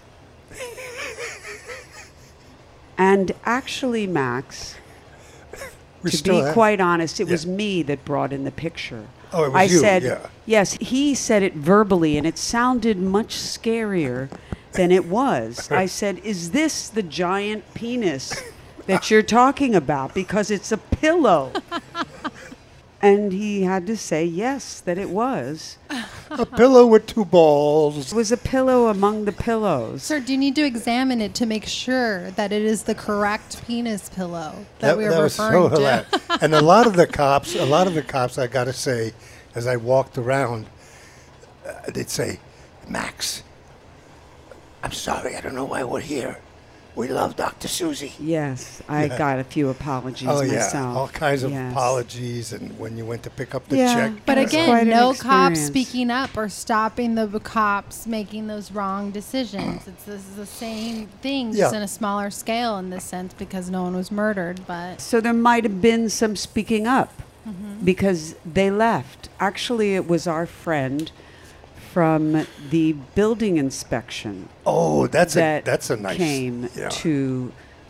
And actually, Max, We to still be have- quite honest, it was Yeah. me that brought in the picture. Oh, it was I you, said, yeah. yes, he said it verbally, and it sounded much scarier than it was. I said, is this the giant penis that you're talking about? Because it's a pillow. And he had to say yes, that it was. A pillow with 2 balls. It was a pillow among the pillows. Sir, do you need to examine it to make sure that it is the correct penis pillow that we are was so referring to? hilarious. And a lot of the cops, I got to say, as I walked around, they'd say, "Max, I'm sorry, I don't know why we're here. We love Dr. Susie." Yes, I Yeah. got a few apologies Oh, yeah. myself. All kinds of Yes. apologies. And when you went to pick up the Yeah. check. But That's again, quite an no cops experience. speaking up or stopping the cops making those wrong decisions. This is the same thing, just Yeah. in a smaller scale in this sense because no one was murdered. But So there might have been some speaking up because they left. Actually, it was our friend from the building inspection Oh, that's that a nice. came yeah. to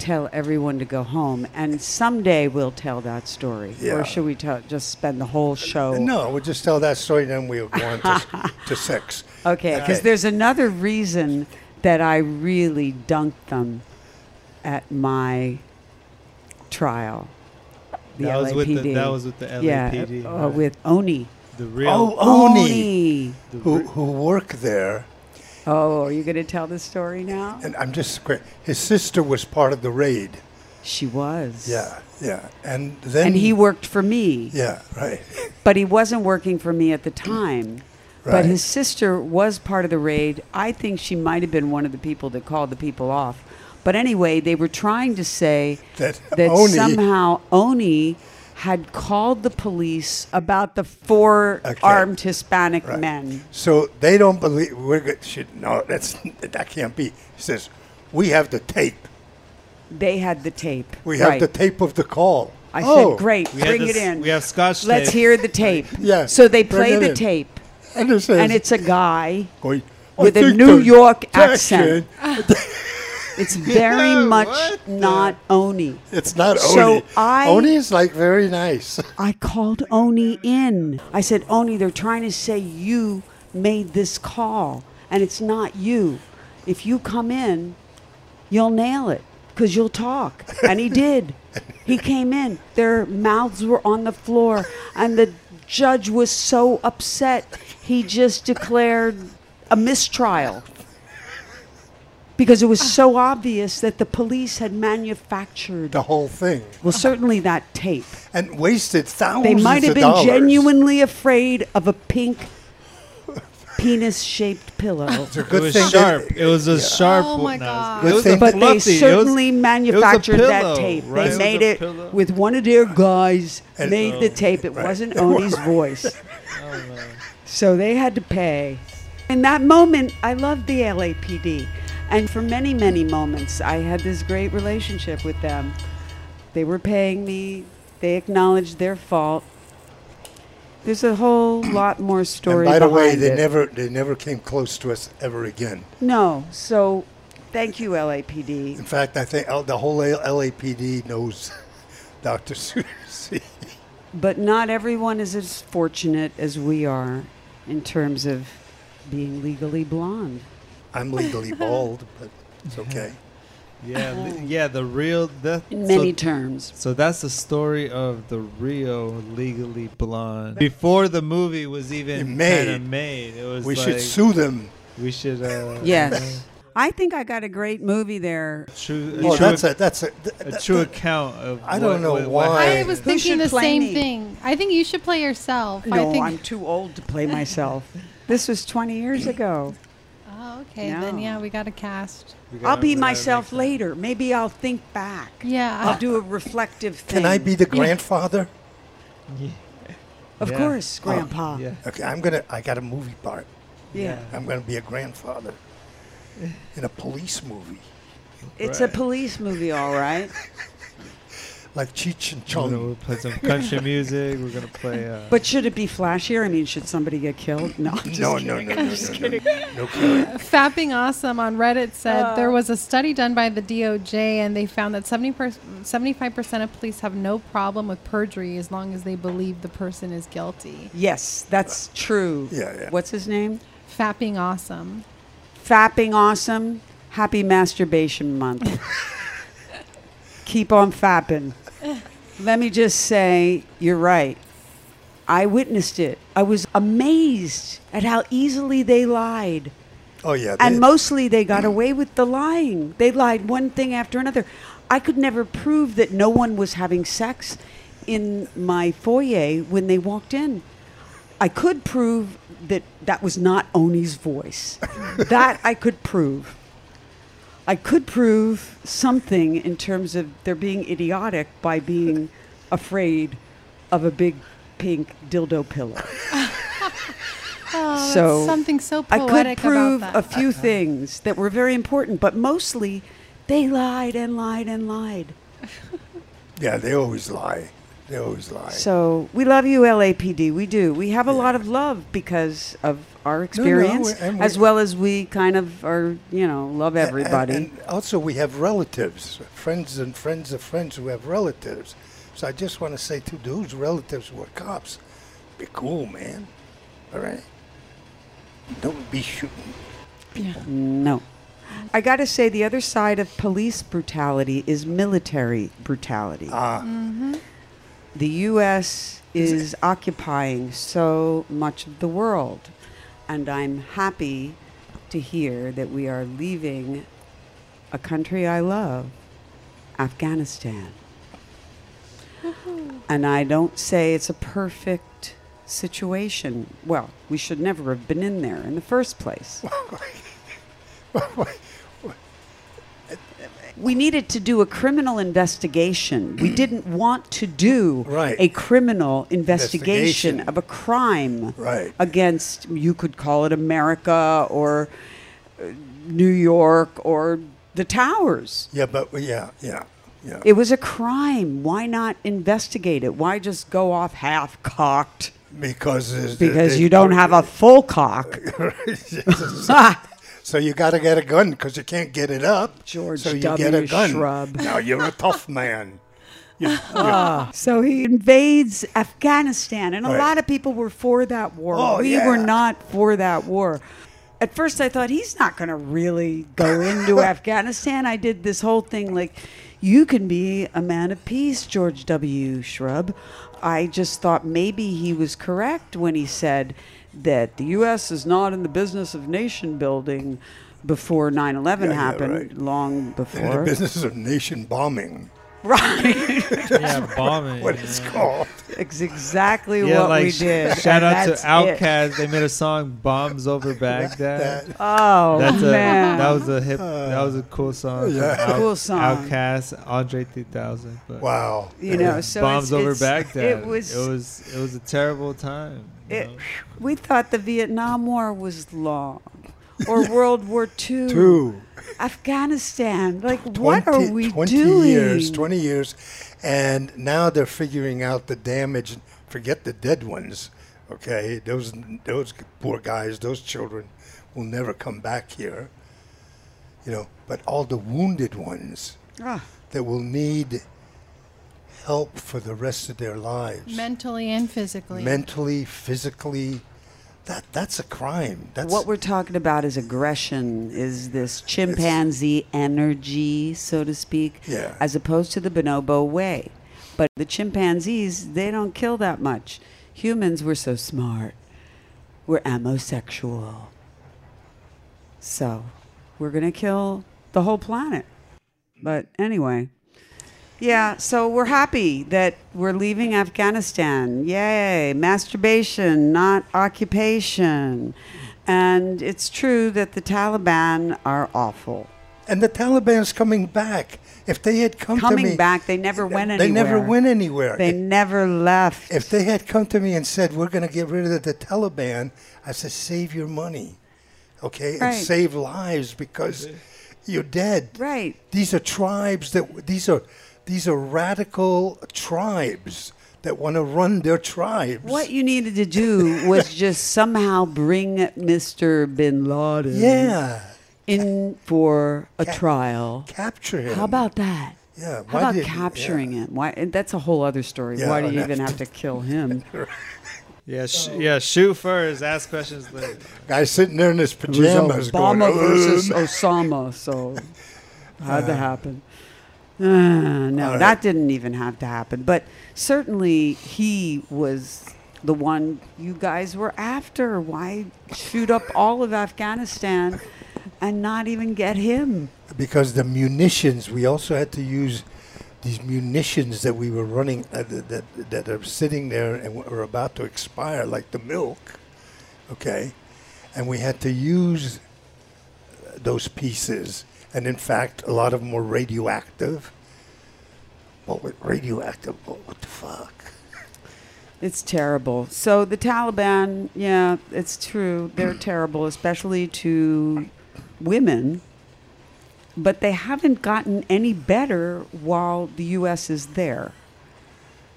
tell everyone to go home, and someday we'll tell that story. Yeah. Or should we just spend the whole show? No, we'll just tell that story, then we'll go on to sex. Okay, because Okay. there's another reason that I really dunked them at my trial. The That was LAPD. with the LAPD. Yeah, right? with Oni. the real. Oh, Oni, the who worked there, Oh, are you going to tell the story now? and I'm just his sister was part of the raid. She was. Yeah, and then And he worked for me. Yeah, right. But he wasn't working for me at the time. Right. But his sister was part of the raid. I think she might have been one of the people that called the people off. But anyway, they were trying to say That that Oni- somehow Oni had called the police about the four Okay. armed Hispanic Right. men. So they don't believe we're good. No, that can't be. He says we have the tape. They had the tape. We have Right. the tape of the call. I Oh, said, great, We had bring this- it in. We have Scotch Let's tape. hear the tape. Yeah, So they bring play it the in. tape, And it says, and it's a guy going, with "I a think New the York section-" accent. It's very much what not Oni. It's not So Oni. I- Oni is like very nice. I called Oni in. I said, Oni, they're trying to say you made this call, and it's not you. If you come in, you'll nail it, because you'll talk. And he did. He came in. Their mouths were on the floor, and the judge was so upset, he just declared a mistrial. Because it was so obvious that the police had manufactured, The whole thing. well, certainly that tape. And wasted thousands They might have of been dollars. genuinely afraid of a pink penis-shaped pillow. It's a It good was thing. sharp. It was a sharp. Oh my no, God. It was Good thing- a But they fluffy. It was- certainly manufactured that pillow, tape. right? It They was made a it pillow. with one of their guys And- made the tape. It wasn't Oni's voice. Oh, no. So they had to pay. In that moment, I loved the LAPD. And for many, many moments, I had this great relationship with them. They were paying me. They acknowledged their fault. There's a whole lot more story And by the way, behind they it. never came close to us ever again. No. So thank you, LAPD. In fact, I think the whole LAPD knows Dr. Susie. But not everyone is as fortunate as we are in terms of being legally blonde. I'm legally bald, but it's okay. Yeah, yeah. The real. In many terms. So that's the story of the real Legally Blonde. Before the movie was even Made. kind of made, it was We like, should sue them. We should. Yes. I think I got a great movie there. True, Oh, true, that's a true account of. I don't know what why. I was Who thinking should the play same me? thing. I think you should play yourself. I No, think. I'm too old to play myself. This was 20 years ago. Oh, okay. Then No. yeah, we got to cast. I'll be myself later. Maybe I'll think back. Yeah. I'll do a reflective thing. Can I be the grandfather? Of Yeah. course, Grandpa. Yeah. Okay, I got a movie part. Yeah. I'm gonna be a grandfather in a police movie, It's a police movie, all right. like Cheech and We'll Chong. play some country music. We're gonna play. But should it be flashier? I mean, should somebody get killed? No. I'm just No, kidding. no, no, no, no, no, no kidding. Fapping Awesome on Reddit said there was a study done by the DOJ and they found that 75% of police have no problem with perjury as long as they believe the person is guilty. Yes, that's true. Yeah, yeah. What's his name? Fapping Awesome. Fapping Awesome. Happy Masturbation Month. Keep on fapping. Let me just say, you're right. I witnessed it. I was amazed at how easily they lied. Oh yeah, And mostly they got away with the lying. They lied one thing after another. I could never prove that no one was having sex in my foyer when they walked in. I could prove that that was not Oni's voice. That I could prove. I could prove something in terms of their being idiotic by being afraid of a big pink dildo pillow. Oh, So, that's something so I poetic could prove about a that. few things that were very important, but mostly they lied and lied and lied. yeah, they always lie. They always lie. So we love you, LAPD. We do. We have a lot of love because of our experience, as well as we kind of are, love everybody. And also, we have relatives, friends and friends of friends who have relatives. So I just want to say to those relatives who are cops, be cool, man. All right? Don't be shooting. No. I got to say, the other side of police brutality is military brutality. The U.S. is occupying so much of the world. And I'm happy to hear that we are leaving a country I love, Afghanistan. And I don't say it's a perfect situation. Well, we should never have been in there in the first place. We needed to do a criminal investigation. We didn't want to do a criminal investigation of a crime against, you could call it America or New York or the towers. It was a crime. Why not investigate it? Why just go off half-cocked? Because you don't have a full cock. So you got to get a gun because you can't get it up. George so you W. get a gun. Shrub. Now you're a tough man. So he invades Afghanistan, and a lot of people were for that war. We were not for that war. At first I thought, he's not going to really go into Afghanistan. I did this whole thing like, you can be a man of peace, George W. Shrub. I just thought maybe he was correct when he said that the U.S. is not in the business of nation building before 9/11 happened, long before. In the business of nation bombing. Right. Bombing. What it's called. It's exactly what we did. Shout out to Outkast. They made a song, "Bombs Over Baghdad." Man. That was a hip. That was a cool song. Cool song. Outkast, Andre 3000. But wow. So Bombs Over Baghdad. It was a terrible time. We thought the Vietnam War was long, or World War II. Afghanistan, what are we 20 doing? 20 years, and now they're figuring out the damage. Forget the dead ones, okay? Those poor guys, those children will never come back here, but all the wounded ones that will need help for the rest of their lives. Mentally and physically. Mentally, physically. That's a crime. What we're talking about is aggression, is this chimpanzee energy, so to speak, as opposed to the bonobo way. But the chimpanzees, they don't kill that much. Humans, we're so smart. We're amosexual. So we're going to kill the whole planet. But anyway. Yeah, so we're happy that we're leaving Afghanistan. Yay, masturbation, not occupation. And it's true that the Taliban are awful. And the Taliban's coming back. If they had coming back, they never went anywhere. They never went anywhere. They never left. If they had come to me and said, we're going to get rid of the Taliban, I said, save your money, okay? And save lives because you're dead. Right. These are tribes These are radical tribes that want to run their tribes. What you needed to do was just somehow bring Mr. Bin Laden in for a trial. Capture him. How about that? Yeah. How about capturing him? Why? And that's a whole other story. Why do you even have to kill him? Shoot first, ask questions later. Guy sitting there in his pajamas Obama versus Osama, so how'd that happen? No, that didn't even have to happen. But certainly he was the one you guys were after. Why shoot up all of Afghanistan and not even get him? Because the munitions, we also had to use these munitions that we were running, that are sitting there and were about to expire, like the milk, okay? And we had to use those pieces. And in fact, a lot of them were radioactive. What the fuck? It's terrible. So the Taliban, it's true. They're terrible, especially to women. But they haven't gotten any better while the U.S. is there.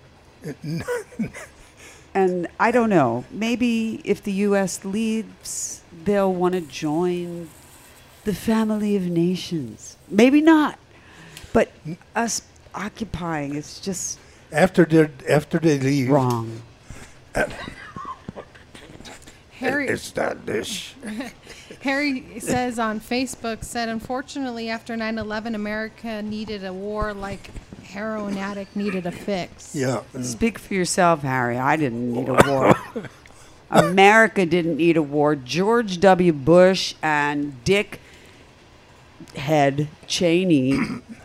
And I don't know. Maybe if the U.S. leaves, they'll want to join the family of nations. Maybe not. But us occupying, it's just After they leave, wrong. Harry, it's that dish. Harry says on Facebook, said, unfortunately, after 9/11, America needed a war like heroin addict needed a fix. Yeah. Speak for yourself, Harry. I didn't need a war. America didn't need a war. George W. Bush and Dick Head Cheney,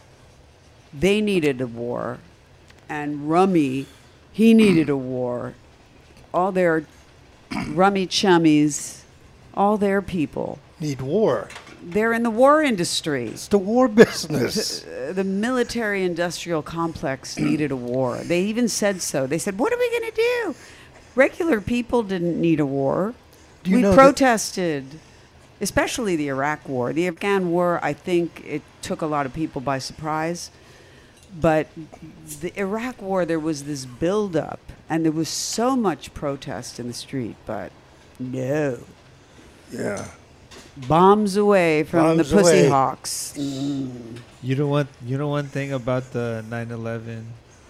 they needed a war. And Rummy, he needed a war. All their rummy chummies, all their people. Need war. They're in the war industry. It's the war business. The military-industrial complex needed a war. They even said so. They said, what are we going to do? Regular people didn't need a war. Do you We know that- protested, especially the Iraq War. The Afghan War, I think it took a lot of people by surprise. But the Iraq War, there was this buildup, and there was so much protest in the street. But no. Yeah. Bombs away from Bombs the Pussy away. Hawks. You know one thing about the 9/11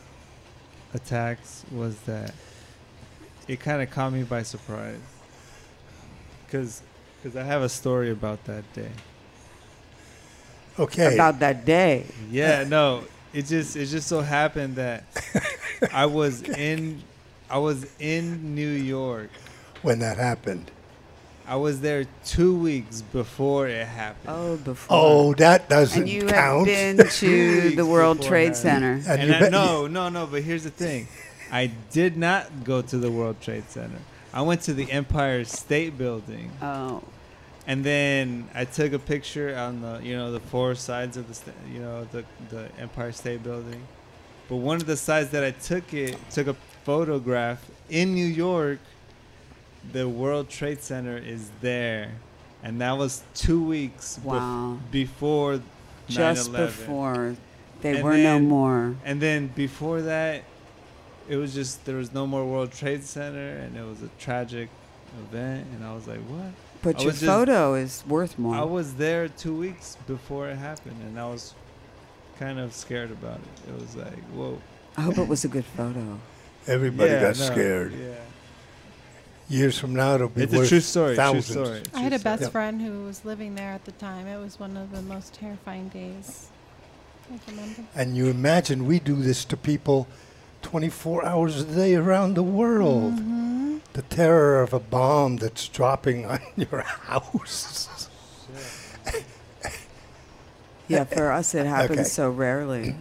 attacks was that it kind of caught me by surprise. Cause I have a story about that day. Okay. About that day. Yeah, no, it just so happened that I was in New York. when that happened. I was there 2 weeks before it happened. Oh, before. Oh, that doesn't And you count. have been to the Weeks World before Trade that. Center. And And you I, bet- no, but here's the thing. I did not go to the World Trade Center. I went to the Empire State Building. Oh, And then I took a picture on the four sides of the Empire State Building. But one of the sides that I took a photograph in New York. The World Trade Center is there, and that was 2 weeks wow. before 9/11. Just before. They And were no then- more. And then before that, it was just there was no more World Trade Center, and it was a tragic event. And I was like, what? But I your was just- photo is worth more. I was there 2 weeks before it happened, and I was kind of scared about it. It was like, whoa. I hope it was a good photo. Everybody Yeah, got no, scared. Yeah. Years from now, it'll be It's a worth true story. thousands. True story. I had a true best Yeah. friend who was living there at the time. It was one of the most terrifying days I can remember. And you imagine we do this to people 24 hours a day around the world. Mm-hmm. The terror of a bomb that's dropping on your house. Yeah, for us it happens Okay. so rarely.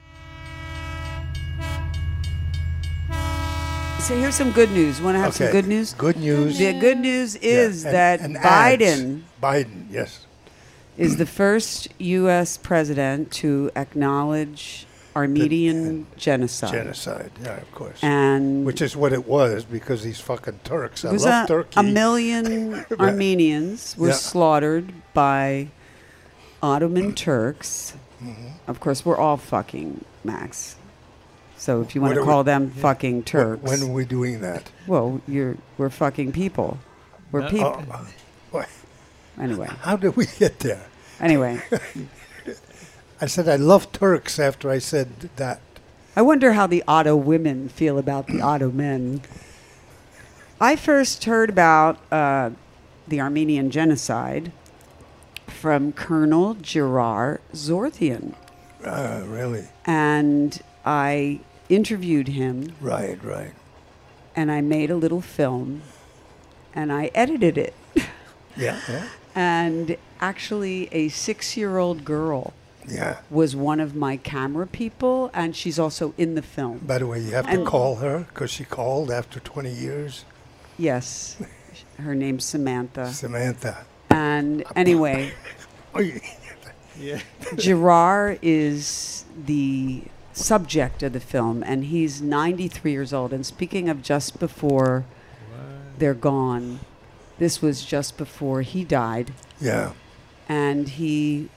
So here's some good news. Want to have some Okay. good news? Good news. The good news is Yeah, that and Biden Biden, yes. is the first U.S. president to acknowledge Armenian genocide. Genocide, yeah, of course. And Which is what it was because these fucking Turks. it I was love Turkey. a million Armenians were Yeah. slaughtered by Ottoman Turks. Mm-hmm. Of course, we're all fucking, Max. So if you want What to are call we- them fucking Turks, When are we doing that? well, we're fucking people. We're No. people. What? Anyway, How did we get there? anyway, I said I love Turks after I said that. I wonder how the Otto women feel about the Otto men. I first heard about the Armenian genocide from Colonel Gerard Zorthian, Really? and I interviewed him, Right. and I made a little film, and I edited it. Yeah. And actually, a 6-year-old girl Yeah. was one of my camera people, and she's also in the film. By the way, you have to And- call her because she called after 20 years. Yes, her name's Samantha. Samantha. And anyway, Oh, yeah. Yeah. Gerard is the subject of the film, and he's 93 years old. And speaking of just before they're gone, this was just before he died, Yeah. and he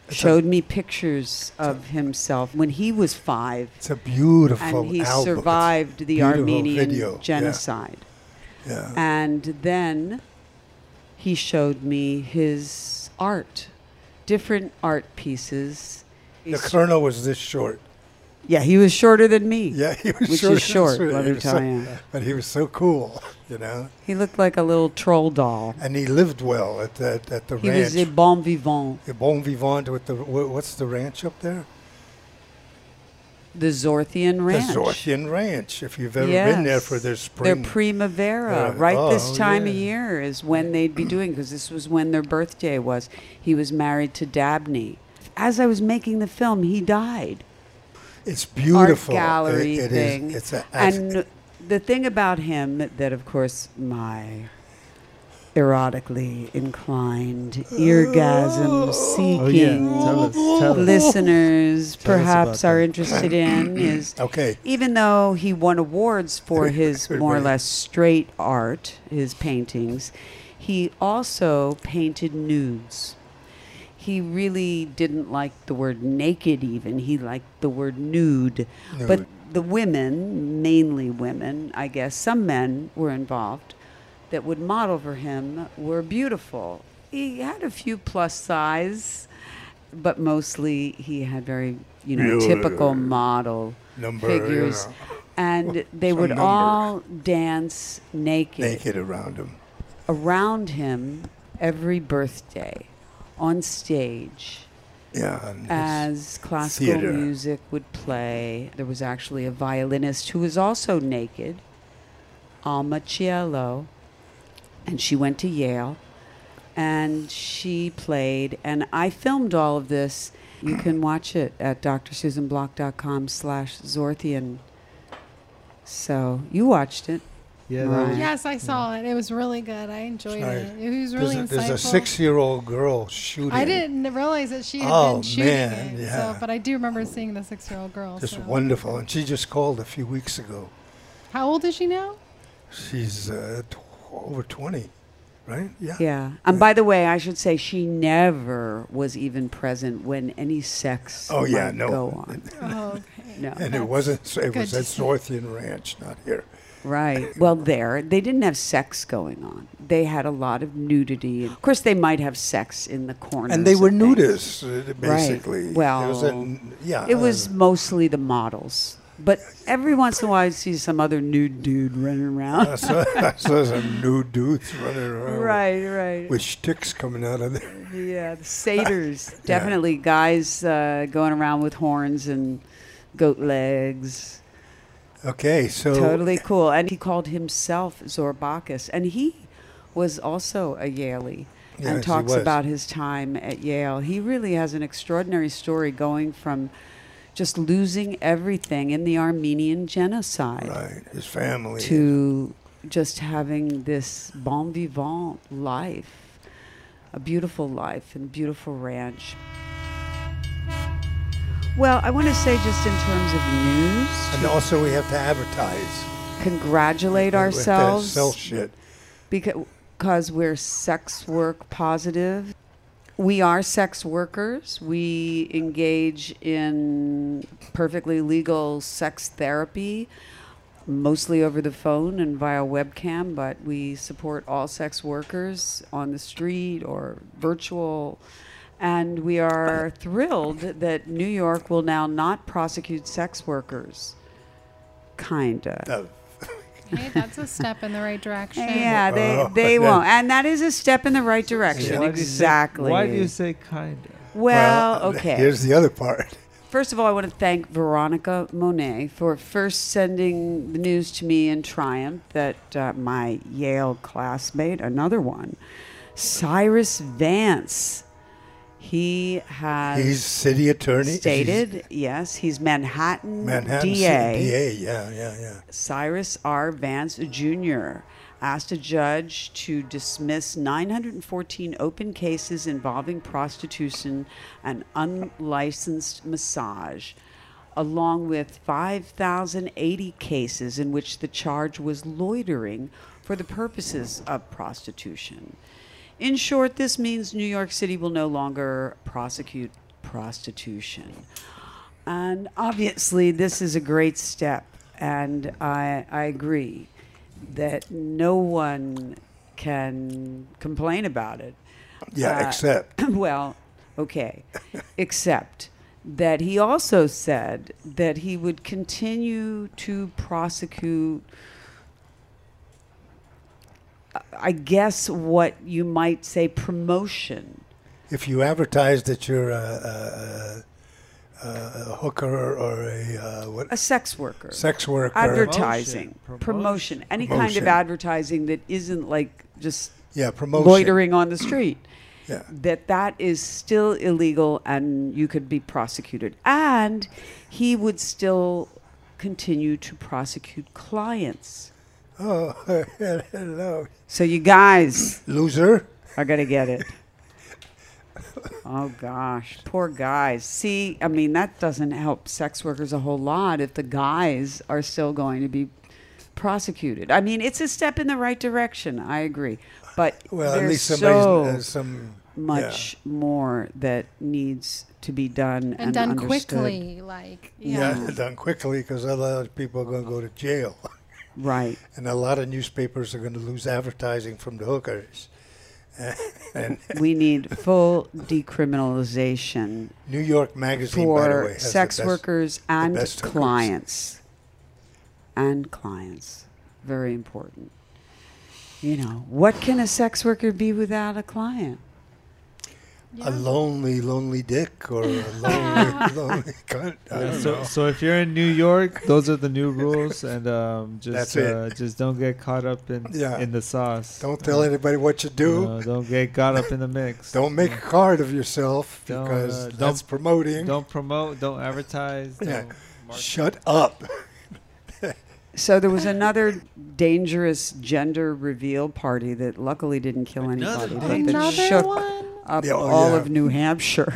showed me pictures of himself when he was 5, It's a beautiful and he album. survived the Beautiful Armenian video, yeah. genocide. Yeah. And then he showed me his art, different art pieces. The Colonel was this short. Yeah, he was shorter than me. Yeah, he was Which short. is short, He let me was tell you. But he was so cool, you know. He looked like a little troll doll. And he lived well at the He ranch. was a bon vivant. A bon vivant with the what's the ranch up there? The Zorthian Ranch. The Zorthian Ranch. If you've ever been there for their spring. Their primavera. Yeah. Right this Oh, time of yeah. year is when they'd be doing, because this was when their birthday was. He was married to Dabney. As I was making the film, he died. It's beautiful. Art gallery It thing. is. It's And the thing about him that, of course, my erotically inclined, eargasm-seeking Tell us. listeners Tell us perhaps about are that. interested in is okay. even though he won awards for his more or less straight art, his paintings, he also painted nudes. He really didn't like the word naked even. He liked the word nude. But Nude. the women, mainly women, I guess, some men were involved, that would model for him were beautiful. He had a few plus size, but mostly he had very, typical model Number, figures. And they Some would number. all dance naked around him. around him every birthday on stage Yeah. And as classical theater. music would play. There was actually a violinist who was also naked, Alma Cielo, and she went to Yale, and she played, and I filmed all of this. You can watch it at drsusanblock.com/Zorthian. So you watched it. Yeah, Right. that was, Yes, I saw it. It was really good. I enjoyed Sorry. it. It was really there's insightful. a 6-year-old girl shooting. I didn't realize that she had Oh, been shooting man, it. yeah. So, but I do remember seeing the 6-year-old girl. Just so. wonderful. And she just called a few weeks ago. How old is she now? She's over 20, right? Yeah. Yeah. And by the way, I should say she never was even present when any sex Oh, yeah, might no. go on. Oh, okay. No. And it That's wasn't, it good was to at see. Zorthian Ranch, not here. Right. Well, they didn't have sex going on. They had a lot of nudity. Of course, they might have sex in the corners. And they were of things. nudists, basically. Well, it was, It was mostly the models. But every once in a while, I'd see some other nude dude running around. I saw some nude dudes running around Right. with sticks coming out of there. Yeah, the satyrs. Definitely guys going around with horns and goat legs. Okay, so Totally cool. And he called himself Zorbakis. And he was also a Yalie Yes, and he talks was. about his time at Yale. He really has an extraordinary story going from just losing everything in the Armenian genocide right, his family. to just having this bon vivant life, a beautiful life and beautiful ranch. Well, I want to say just in terms of news, And also we have to advertise. congratulate We have to ourselves sell shit. because we're sex work positive. We are sex workers. We engage in perfectly legal sex therapy, mostly over the phone and via webcam, but we support all sex workers on the street or virtual. And we are thrilled that New York will now not prosecute sex workers. Kinda. Hey, that's a step in the right direction. Yeah, Oh, they that- won't. And that is a step in the right direction. Yeah. Exactly. Why do you say kinda? Well, okay. Here's the other part. First of all, I want to thank Veronica Monet for first sending the news to me in triumph that my Yale classmate, another one, Cyrus Vance, he has He's city attorney. stated, yes, he's Manhattan, Manhattan DA. DA, yeah. Cyrus R. Vance Jr. asked a judge to dismiss 914 open cases involving prostitution and unlicensed massage, along with 5,080 cases in which the charge was loitering for the purposes of prostitution. In short, this means New York City will no longer prosecute prostitution. And obviously, this is a great step, and I agree that no one can complain about it. Yeah, except. Well, okay, except that he also said that he would continue to prosecute, I guess, what you might say promotion. If you advertise that you're a hooker or A sex worker. sex worker, Advertising. Promotion. Any kind of Promotion. advertising that isn't like just yeah, promotion. loitering on the street. Yeah. That is still illegal and you could be prosecuted. And he would still continue to prosecute clients. Oh, hello, So you guys loser. are going to get it. Oh, gosh. Poor guys. See, I mean, that doesn't help sex workers a whole lot if the guys are still going to be prosecuted. I mean, it's a step in the right direction. I agree. But Well, at there's least somebody's so some much more that needs to be done And done understood. quickly, like yeah, done quickly because other people are going to go to jail, Right. and a lot of newspapers are going to lose advertising from the hookers. And We need full decriminalization New York Magazine, by the way, for has sex the best, workers and best hookers. clients. And clients. Very important. You know, what can a sex worker be without a client? A lonely dick or a lonely cunt. I don't know. So if you're in New York, those are the new rules, and That's just it. just don't get caught up in Yeah. in the sauce. Don't tell anybody what you do. Don't get caught up in the mix. Don't make a card of yourself Don't, because don't- that's promoting. Don't promote. Don't advertise. Yeah. Don't market. Shut up. So there was another dangerous gender reveal party that luckily didn't kill Another anybody, but that another shook one. up Yeah, oh, all yeah. of New Hampshire.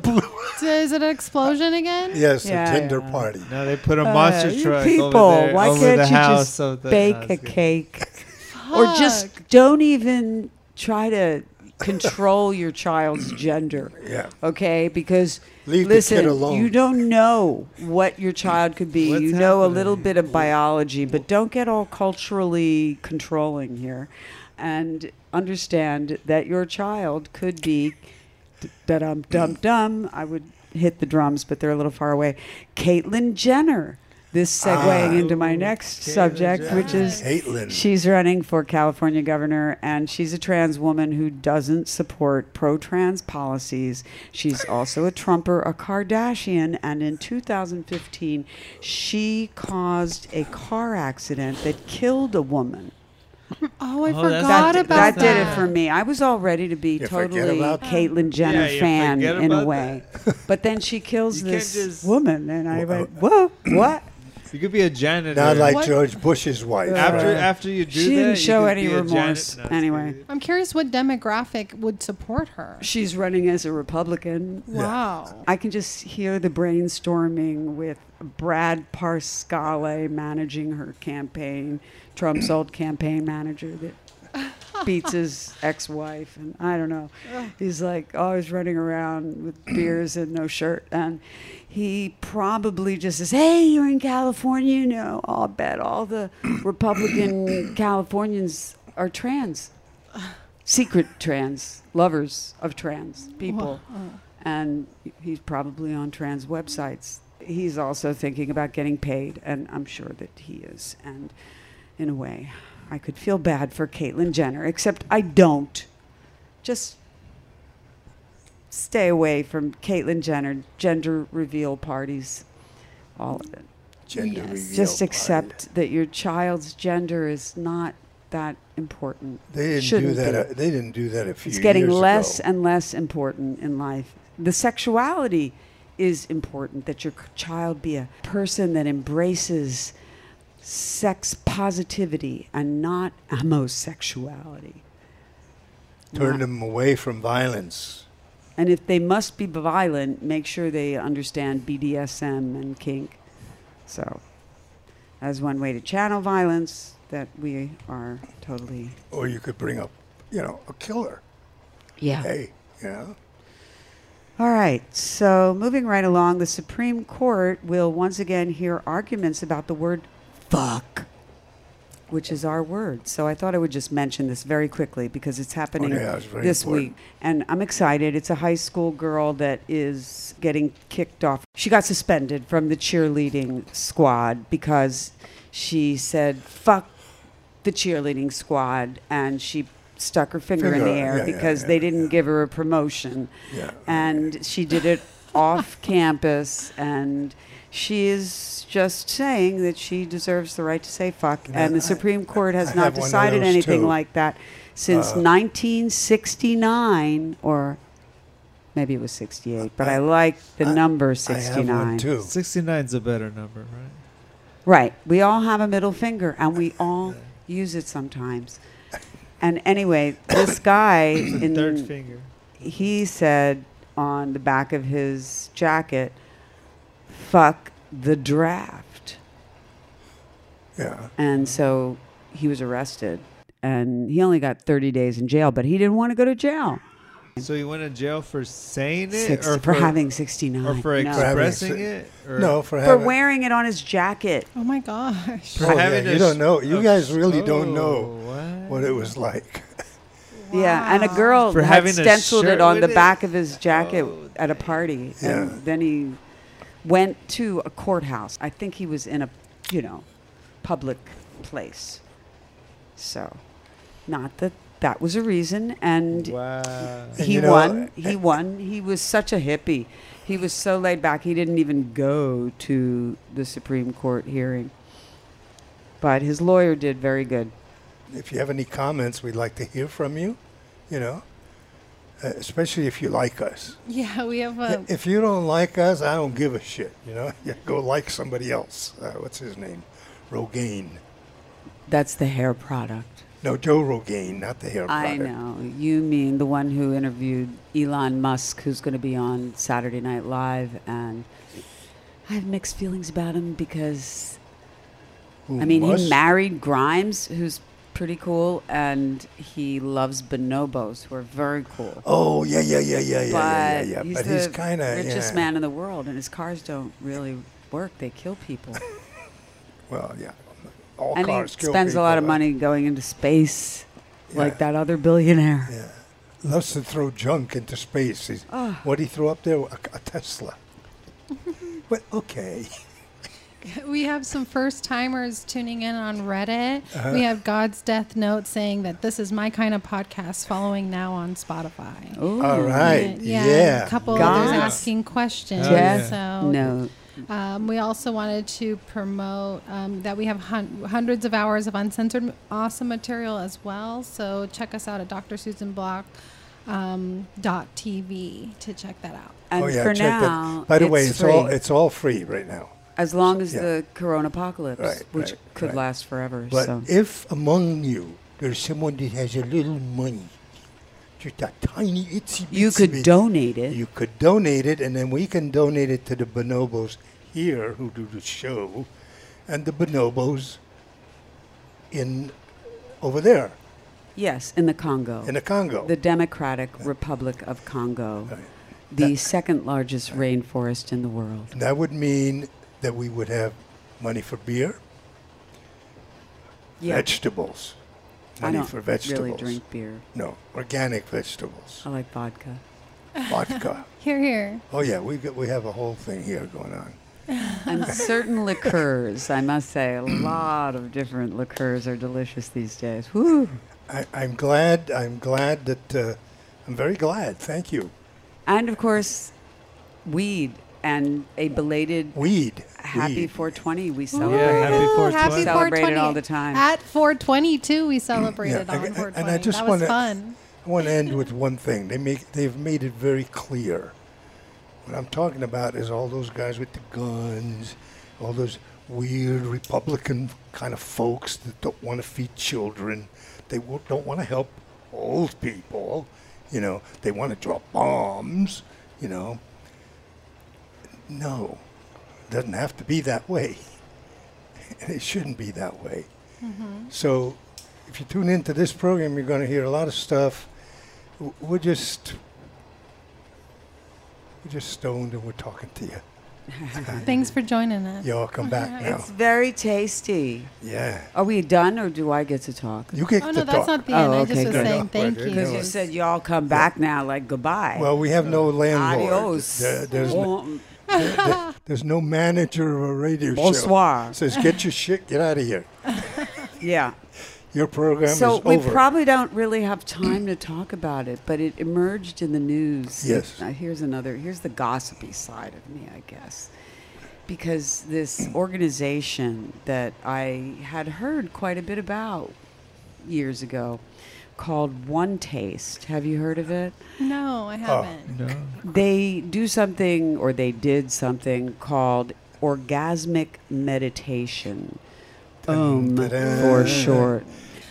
Is it an explosion again? Yes, Yeah, a Tinder yeah. party. No, they put a monster You truck people, over there, why over can't the you house. just So that, bake no, a it's good. cake? Or just don't even try to control your child's gender. Yeah. Okay? Because Leave listen, the kid alone. you don't know what your child could be. What's you know a happening? little bit of biology, but don't get all culturally controlling here. And understand that your child could be dum-dum-dum. I would hit the drums, but they're a little far away. Caitlyn Jenner. This segueing into my next Caitlyn subject, Jenner. which is Caitlyn. she's running for California governor, and she's a trans woman who doesn't support pro-trans policies. She's also a Trumper, a Kardashian, and in 2015, she caused a car accident that killed a woman. Oh, I Oh, forgot that's- about That that. did it for me. I was all ready to be You forget totally about a Caitlyn Jenner Yeah, you fan forget in a about way. But then she kills You can't this just- woman, and I went, whoa, what? You could be a janitor. Not like What? George Bush's wife. after you do She that, didn't you show could any be a remorse. janitor. No, Anyway. it's I'm curious what demographic would support her. She's running as a Republican. Wow. I can just hear the brainstorming with Brad Parscale managing her campaign, Trump's old campaign manager that beats his ex-wife, and I don't know. He's like always running around with beers and no shirt, and he probably just says, "Hey, you're in California, you know. I'll bet all the Republican Californians are trans, secret trans, lovers of trans people." And he's probably on trans websites. He's also thinking about getting paid, and I'm sure that he is. And in a way, I could feel bad for Caitlyn Jenner, except I don't. Just stay away from Caitlyn Jenner, gender reveal parties, all of it. Gender Yes. reveal Just party. accept that your child's gender is not that important. They didn't Shouldn't do that. be. They didn't do that a few It's getting years less ago. and less important in life. The sexuality is important, that your child be a person that embraces sex positivity and not homosexuality. Turn Not- them away from violence. And if they must be violent, make sure they understand BDSM and kink. So, as one way to channel violence, that we are totally. Or you could bring up, a killer. Yeah. Hey, you know. All right, so moving right along, the Supreme Court will once again hear arguments about the word fuck, which is our word. So I thought I would just mention this very quickly because it's happening it's very this important. week. And I'm excited. It's a high school girl that is getting kicked off. She got suspended from the cheerleading squad because she said, fuck the cheerleading squad, and she stuck her finger in the air because they didn't give her a promotion. Yeah. And she did it off campus, and she is just saying that she deserves the right to say fuck. And the Supreme Court has I not have one of decided those, anything too. like that since 1969, or maybe it was 68, but I like the number I 69. have one too. 69's a better number, right? Right. We all have a middle finger, and we all use it sometimes. And anyway, this guy, Third finger. he said on the back of his jacket, fuck the draft. Yeah. And so he was arrested. And he only got 30 days in jail, but he didn't want to go to jail. So he went to jail for saying it, or for having 69. or for No. expressing having it, or No, for For having. wearing it on his jacket. Oh my gosh. for Oh, having yeah, a you don't know. You a- guys really don't know what? what it was like. Yeah, and a Wow. girl For had having a stenciled shirt it on the with it? back of his jacket Oh, at a party. Yeah. And then he went to a courthouse. I think he was in a, public place. So, not that that was a reason. And Wow. And he you know, won. He won. He was such a hippie. He was so laid back. He didn't even go to the Supreme Court hearing. But his lawyer did very good. If you have any comments, we'd like to hear from you. Especially if you like us. Yeah, we have a. If you don't like us, I don't give a shit. You go like somebody else. What's his name? Rogaine. That's the hair product. No, Joe Rogaine, not the hair product. I know. You mean the one who interviewed Elon Musk, who's going to be on Saturday Night Live. And I have mixed feelings about him because, Who, he Musk? married Grimes, who's pretty cool, and he loves bonobos, who are very cool. Oh, yeah. But But he's he's the kind of richest man in the world, and his cars don't really work. They kill people. Well, yeah. All And he cars kill spends a people, lot of huh? money going into space, like Yeah. that other billionaire. Yeah. Loves to throw junk into space. What he threw up there? A Tesla. But okay. We have some first timers tuning in on Reddit. Uh-huh. We have God's Death Note saying that this is my kind of podcast, following now on Spotify. Ooh. All right. Yeah. Yeah. A couple God. others asking questions. Oh, yeah. So No. we also wanted to promote that we have hundreds of hours of uncensored awesome material as well. So check us out at drsusanblock.tv to check that out. And Oh yeah, for check now, that. By the way, it's it's all free right now. as long as yeah. the corona apocalypse, Right, which right, could right. last forever. But so if among you there's someone that has a little money, just a tiny itsy you bitsy could bit, donate it. You could donate it, and then we can donate it to the bonobos here who do the show, and the bonobos in over there Yes, in the Congo, in the Congo. the Democratic Republic of Congo, Right. the second largest rainforest in the world. That would mean that we would have money for beer, vegetables, I money don't for vegetables. really drink beer. No, organic vegetables, I like vodka. vodka. Here, here. Oh yeah, we have a whole thing here going on. And certain liqueurs, I must say, a lot of different liqueurs are delicious these days. Whew. I'm glad that I'm very glad. Thank you. And of course, weed and a belated Weed. happy Weed. 420 we Yeah, celebrate. happy Ooh, 420. happy Celebrate it 420. all the time. At 422, we celebrated Yeah, on and 420. I just that was wanna- fun. I want to end with one thing. They've made it very clear. What I'm talking about is all those guys with the guns, all those weird Republican kind of folks that don't want to feed children. They don't want to help old people. They want to drop bombs. No, it doesn't have to be that way. And it shouldn't be that way. So if you tune into this program, you're going to hear a lot of stuff. We're just We're just stoned and we're talking to you. Thanks for joining us. Y'all come back now. It's very tasty. Yeah. Are we done, or do I get to talk? You get Oh, to no, talk. that's not the end. Oh, I just okay, was good. saying No, thank right, you. Because you said y'all come back now, like goodbye. Well, we have no landlord. Adios. There's no manager of a radio Bonsoir. show. Says, get your shit, get out of here. Yeah. Your program So is we over. probably don't really have time to talk about it, but it emerged in the news. Yes. Here's the gossipy side of me, I guess. Because this organization that I had heard quite a bit about years ago called One Taste. Have you heard of it? No, I haven't. No. They do something, or they did something called orgasmic meditation. For short.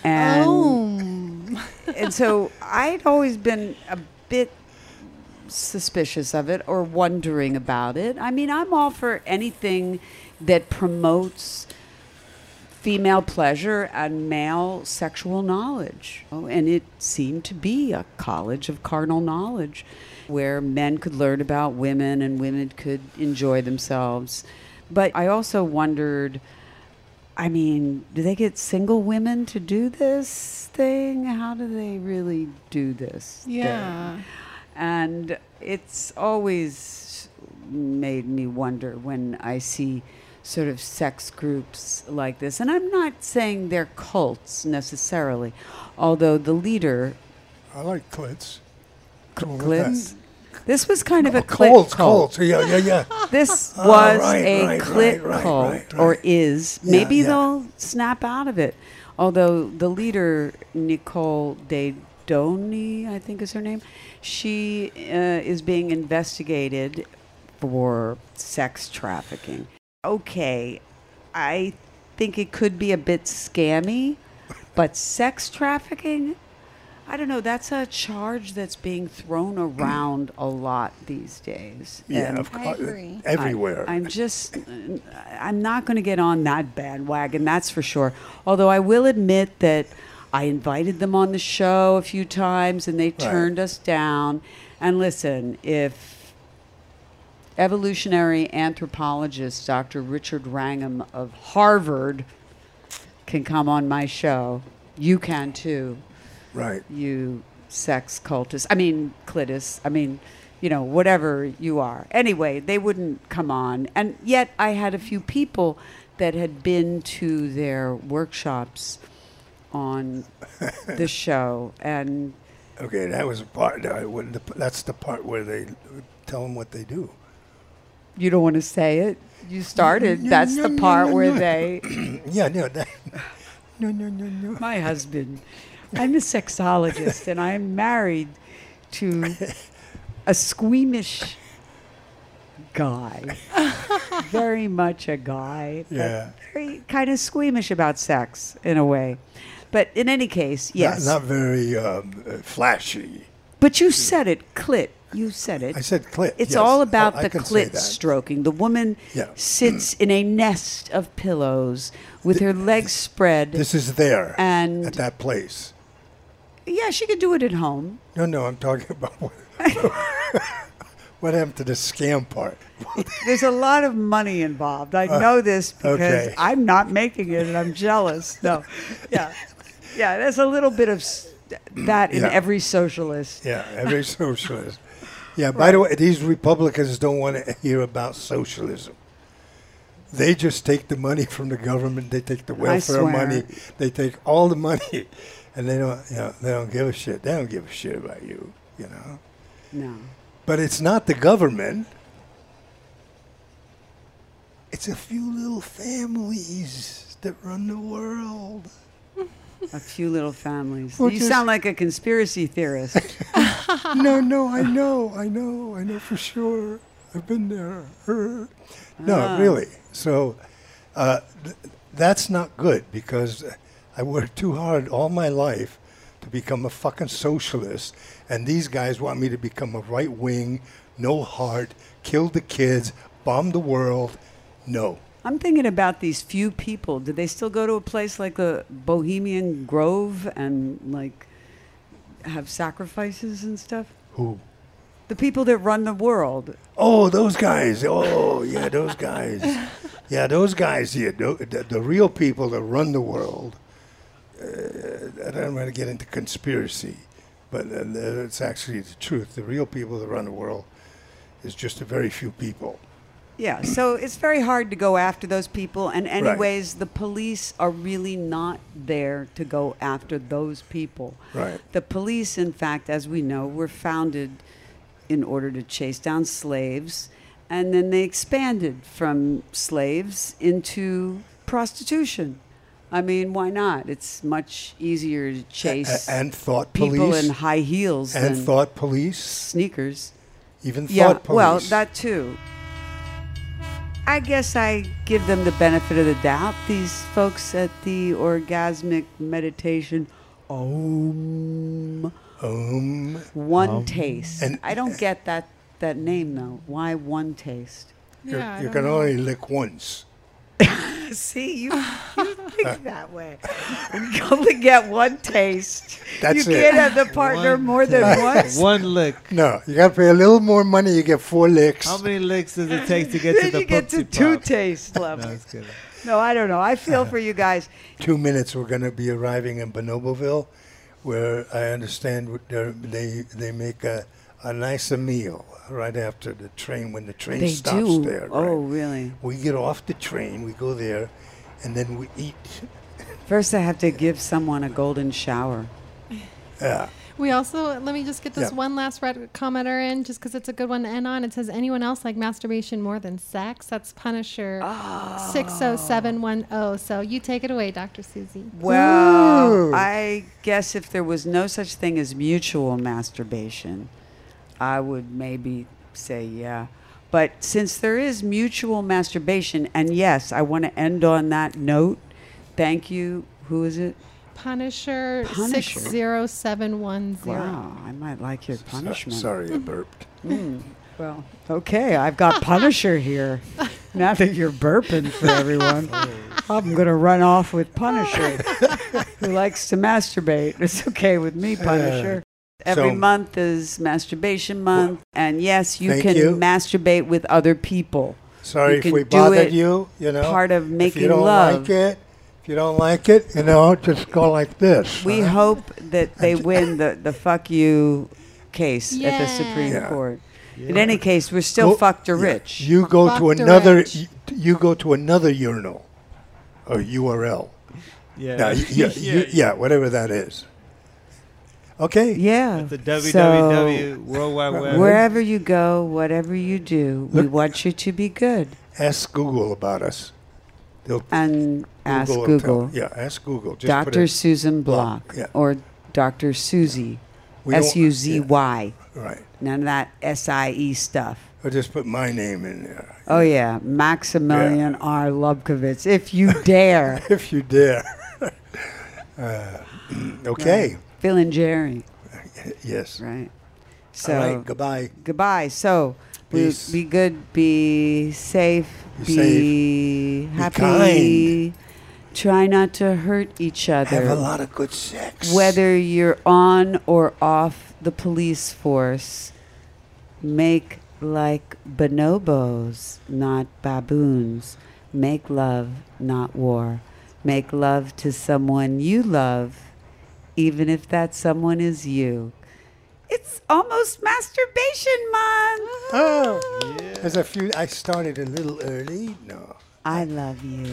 And, and so I'd always been a bit suspicious of it or wondering about it. I mean, I'm all for anything that promotes female pleasure and male sexual knowledge. And it seemed to be a college of carnal knowledge where men could learn about women and women could enjoy themselves. But I also wondered, I mean, do they get single women to do this thing? How do they really do this Yeah. thing? And it's always made me wonder when I see sort of sex groups like this. And I'm not saying they're cults necessarily, although the leader, I like clits. Cool with Clits, this was kind of a clit Colts, cult. Colts. Yeah. This Oh, was right, a right, clit right, cult, right, right. or is. Yeah, Maybe yeah. they'll snap out of it. Although the leader, Nicole Doni, I think is her name, she is being investigated for sex trafficking. Okay, I think it could be a bit scammy, but sex trafficking? I don't know. That's a charge that's being thrown around a lot these days. Yeah, And of I course. agree. Everywhere. I'm not going to get on that bandwagon, that's for sure. Although I will admit that I invited them on the show a few times and they turned us down. And listen, if evolutionary anthropologist Dr. Richard Wrangham of Harvard can come on my show, you can too. Right. You sex cultist. I mean, clitus. I mean, you know, whatever you are. Anyway, they wouldn't come on. And yet I had a few people that had been to their workshops on the show. And Okay, that was a part. That's the part where they tell them what they do. you don't want to say it. You started. That's the part where they... Yeah, no. No. My husband. I'm a sexologist, and I'm married to a squeamish guy. Very much a guy. but Yeah. Very kind of squeamish about sex, in a way. But in any case, yes. Not very flashy. But you said it, clit. You said it. I said clit. It's yes. all about I the can say clit that. stroking. The woman Yeah. sits in a nest of pillows with her legs spread. This is there And- at that place. Yeah, she could do it at home. No, I'm talking about what happened to the scam part. There's a lot of money involved. I know this because okay. I'm not making it and I'm jealous. No. Yeah. Yeah, there's a little bit of that in Yeah. every socialist. Yeah, every socialist. Yeah, by the way, these Republicans don't want to hear about socialism. They just take the money from the government. They take the welfare swear. money. They take all the money, and they don't give a shit. They don't give a shit about you, No. But it's not the government. It's a few little families that run the world. A few little families. Well, You just- sound like a conspiracy theorist. No, I know for sure. I've been there. No, Ah. really. So that's not good because I worked too hard all my life to become a fucking socialist, and these guys want me to become a right wing, no heart, kill the kids, bomb the world. No. I'm thinking about these few people. Did they still go to a place like the Bohemian Grove and like have sacrifices and stuff? Who? The people that run the world. Oh, those guys. Oh, yeah, those guys. Yeah, those guys. Yeah, the real people that run the world. I don't want to get into conspiracy, but it's actually the truth. The real people that run the world is just a very few people. Yeah, so it's very hard to go after those people. And anyways, the police are really not there to go after those people. Right. The police, in fact, as we know, were founded in order to chase down slaves. And then they expanded from slaves into prostitution. I mean, why not? It's much easier to chase And thought people police. in high heels And than thought police. sneakers. Even Yeah, thought police. well, that too. I guess I give them the benefit of the doubt, these folks at the orgasmic meditation. One taste. And- I don't get that name, though. Why one taste? Yeah, I you don't can know. only lick once. See, you think that way. You only get one taste. That's you it. can't have the partner One more than once. One lick. No, you got to pay a little more money. You get 4 licks. How many licks does it take to get to Then the you get to Poopsie two Pop? taste No, level. it's good. No, I don't know. I feel for you guys. 2 minutes, we're going to be arriving in Bonoboville, where I understand they make a nice meal right after the train, when the train They stops do. there. Oh, right? really? We get off the train, we go there, and then we eat. First, I have to give someone a golden shower. Yeah. We also, let me just get this Yeah. one last red commenter in, just because it's a good one to end on. It says, anyone else like masturbation more than sex? That's Punisher 60710. So you take it away, Dr. Susie. Well, Ooh. I guess if there was no such thing as mutual masturbation, I would maybe say yeah. But since there is mutual masturbation, and yes, I want to end on that note. Thank you. Who is it? Punisher, Punisher. 60710. Wow, I might like your punishment. Sorry, I burped. Well, okay, I've got Punisher here. Now that you're burping for everyone, I'm going to run off with Punisher, who likes to masturbate. It's okay with me, Punisher. Every So- month is masturbation month, and yes, you Thank can you. masturbate with other people. Sorry You if can we do bothered it you, you know. part of If making you don't love. like it, if you don't like it, you know, just go like this. We huh? hope that they win the fuck you case at the Yeah. Supreme Yeah. Court. In any case, we're still Go- fucked or yeah, rich. You go to Fucked or another. rich. You go to another urinal, or URL. Yeah. Now, yeah, whatever that is. Okay. Yeah. At the So, www World Wide Web. wherever you go, whatever you do, we Look- want you to be good. Ask Google about us. They'll And ask will Google, tell- yeah, ask Google. Just put Dr. it- Susan Block, yeah. or Dr. Susie, we don't- Suzy. yeah, right. None of that SIE stuff. Or just put my name in there. Oh, yeah. Maximilian R. Lubkovitz, if you dare. If you dare. Okay. Phil and Jerry, Yes. right? So, All right. Goodbye. goodbye. So, Peace. be good, be safe, Be happy. Try not to hurt each other. Have a lot of good sex. Whether you're on or off the police force, make like bonobos, not baboons. Make love, not war. Make love to someone you love, even if that someone is you. It's almost masturbation month. Oh, there's a few. I started a little early. No. I love you.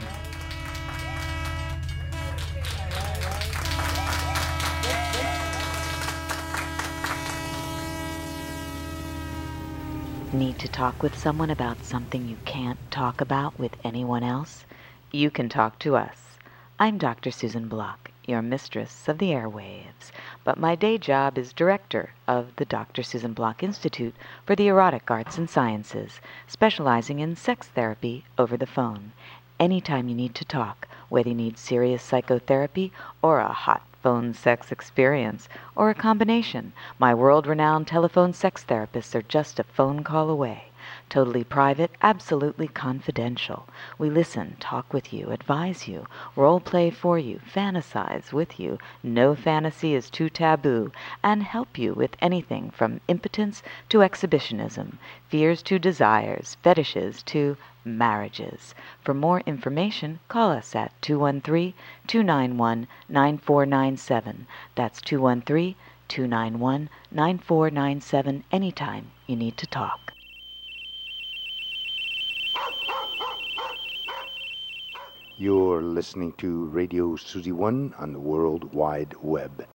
Need to talk with someone about something you can't talk about with anyone else? You can talk to us. I'm Dr. Susan Block, your mistress of the airwaves, but my day job is director of the Dr. Susan Block Institute for the Erotic Arts and Sciences, specializing in sex therapy over the phone. Anytime you need to talk, whether you need serious psychotherapy or a hot phone sex experience, or a combination, my world-renowned telephone sex therapists are just a phone call away. Totally private, absolutely confidential. We listen, talk with you, advise you, role play for you, fantasize with you. No fantasy is too taboo, and help you with anything from impotence to exhibitionism, fears to desires, fetishes to marriages. For more information, call us at 213-291-9497. That's 213-291-9497 anytime you need to talk. You're listening to Radio Susie One on the World Wide Web.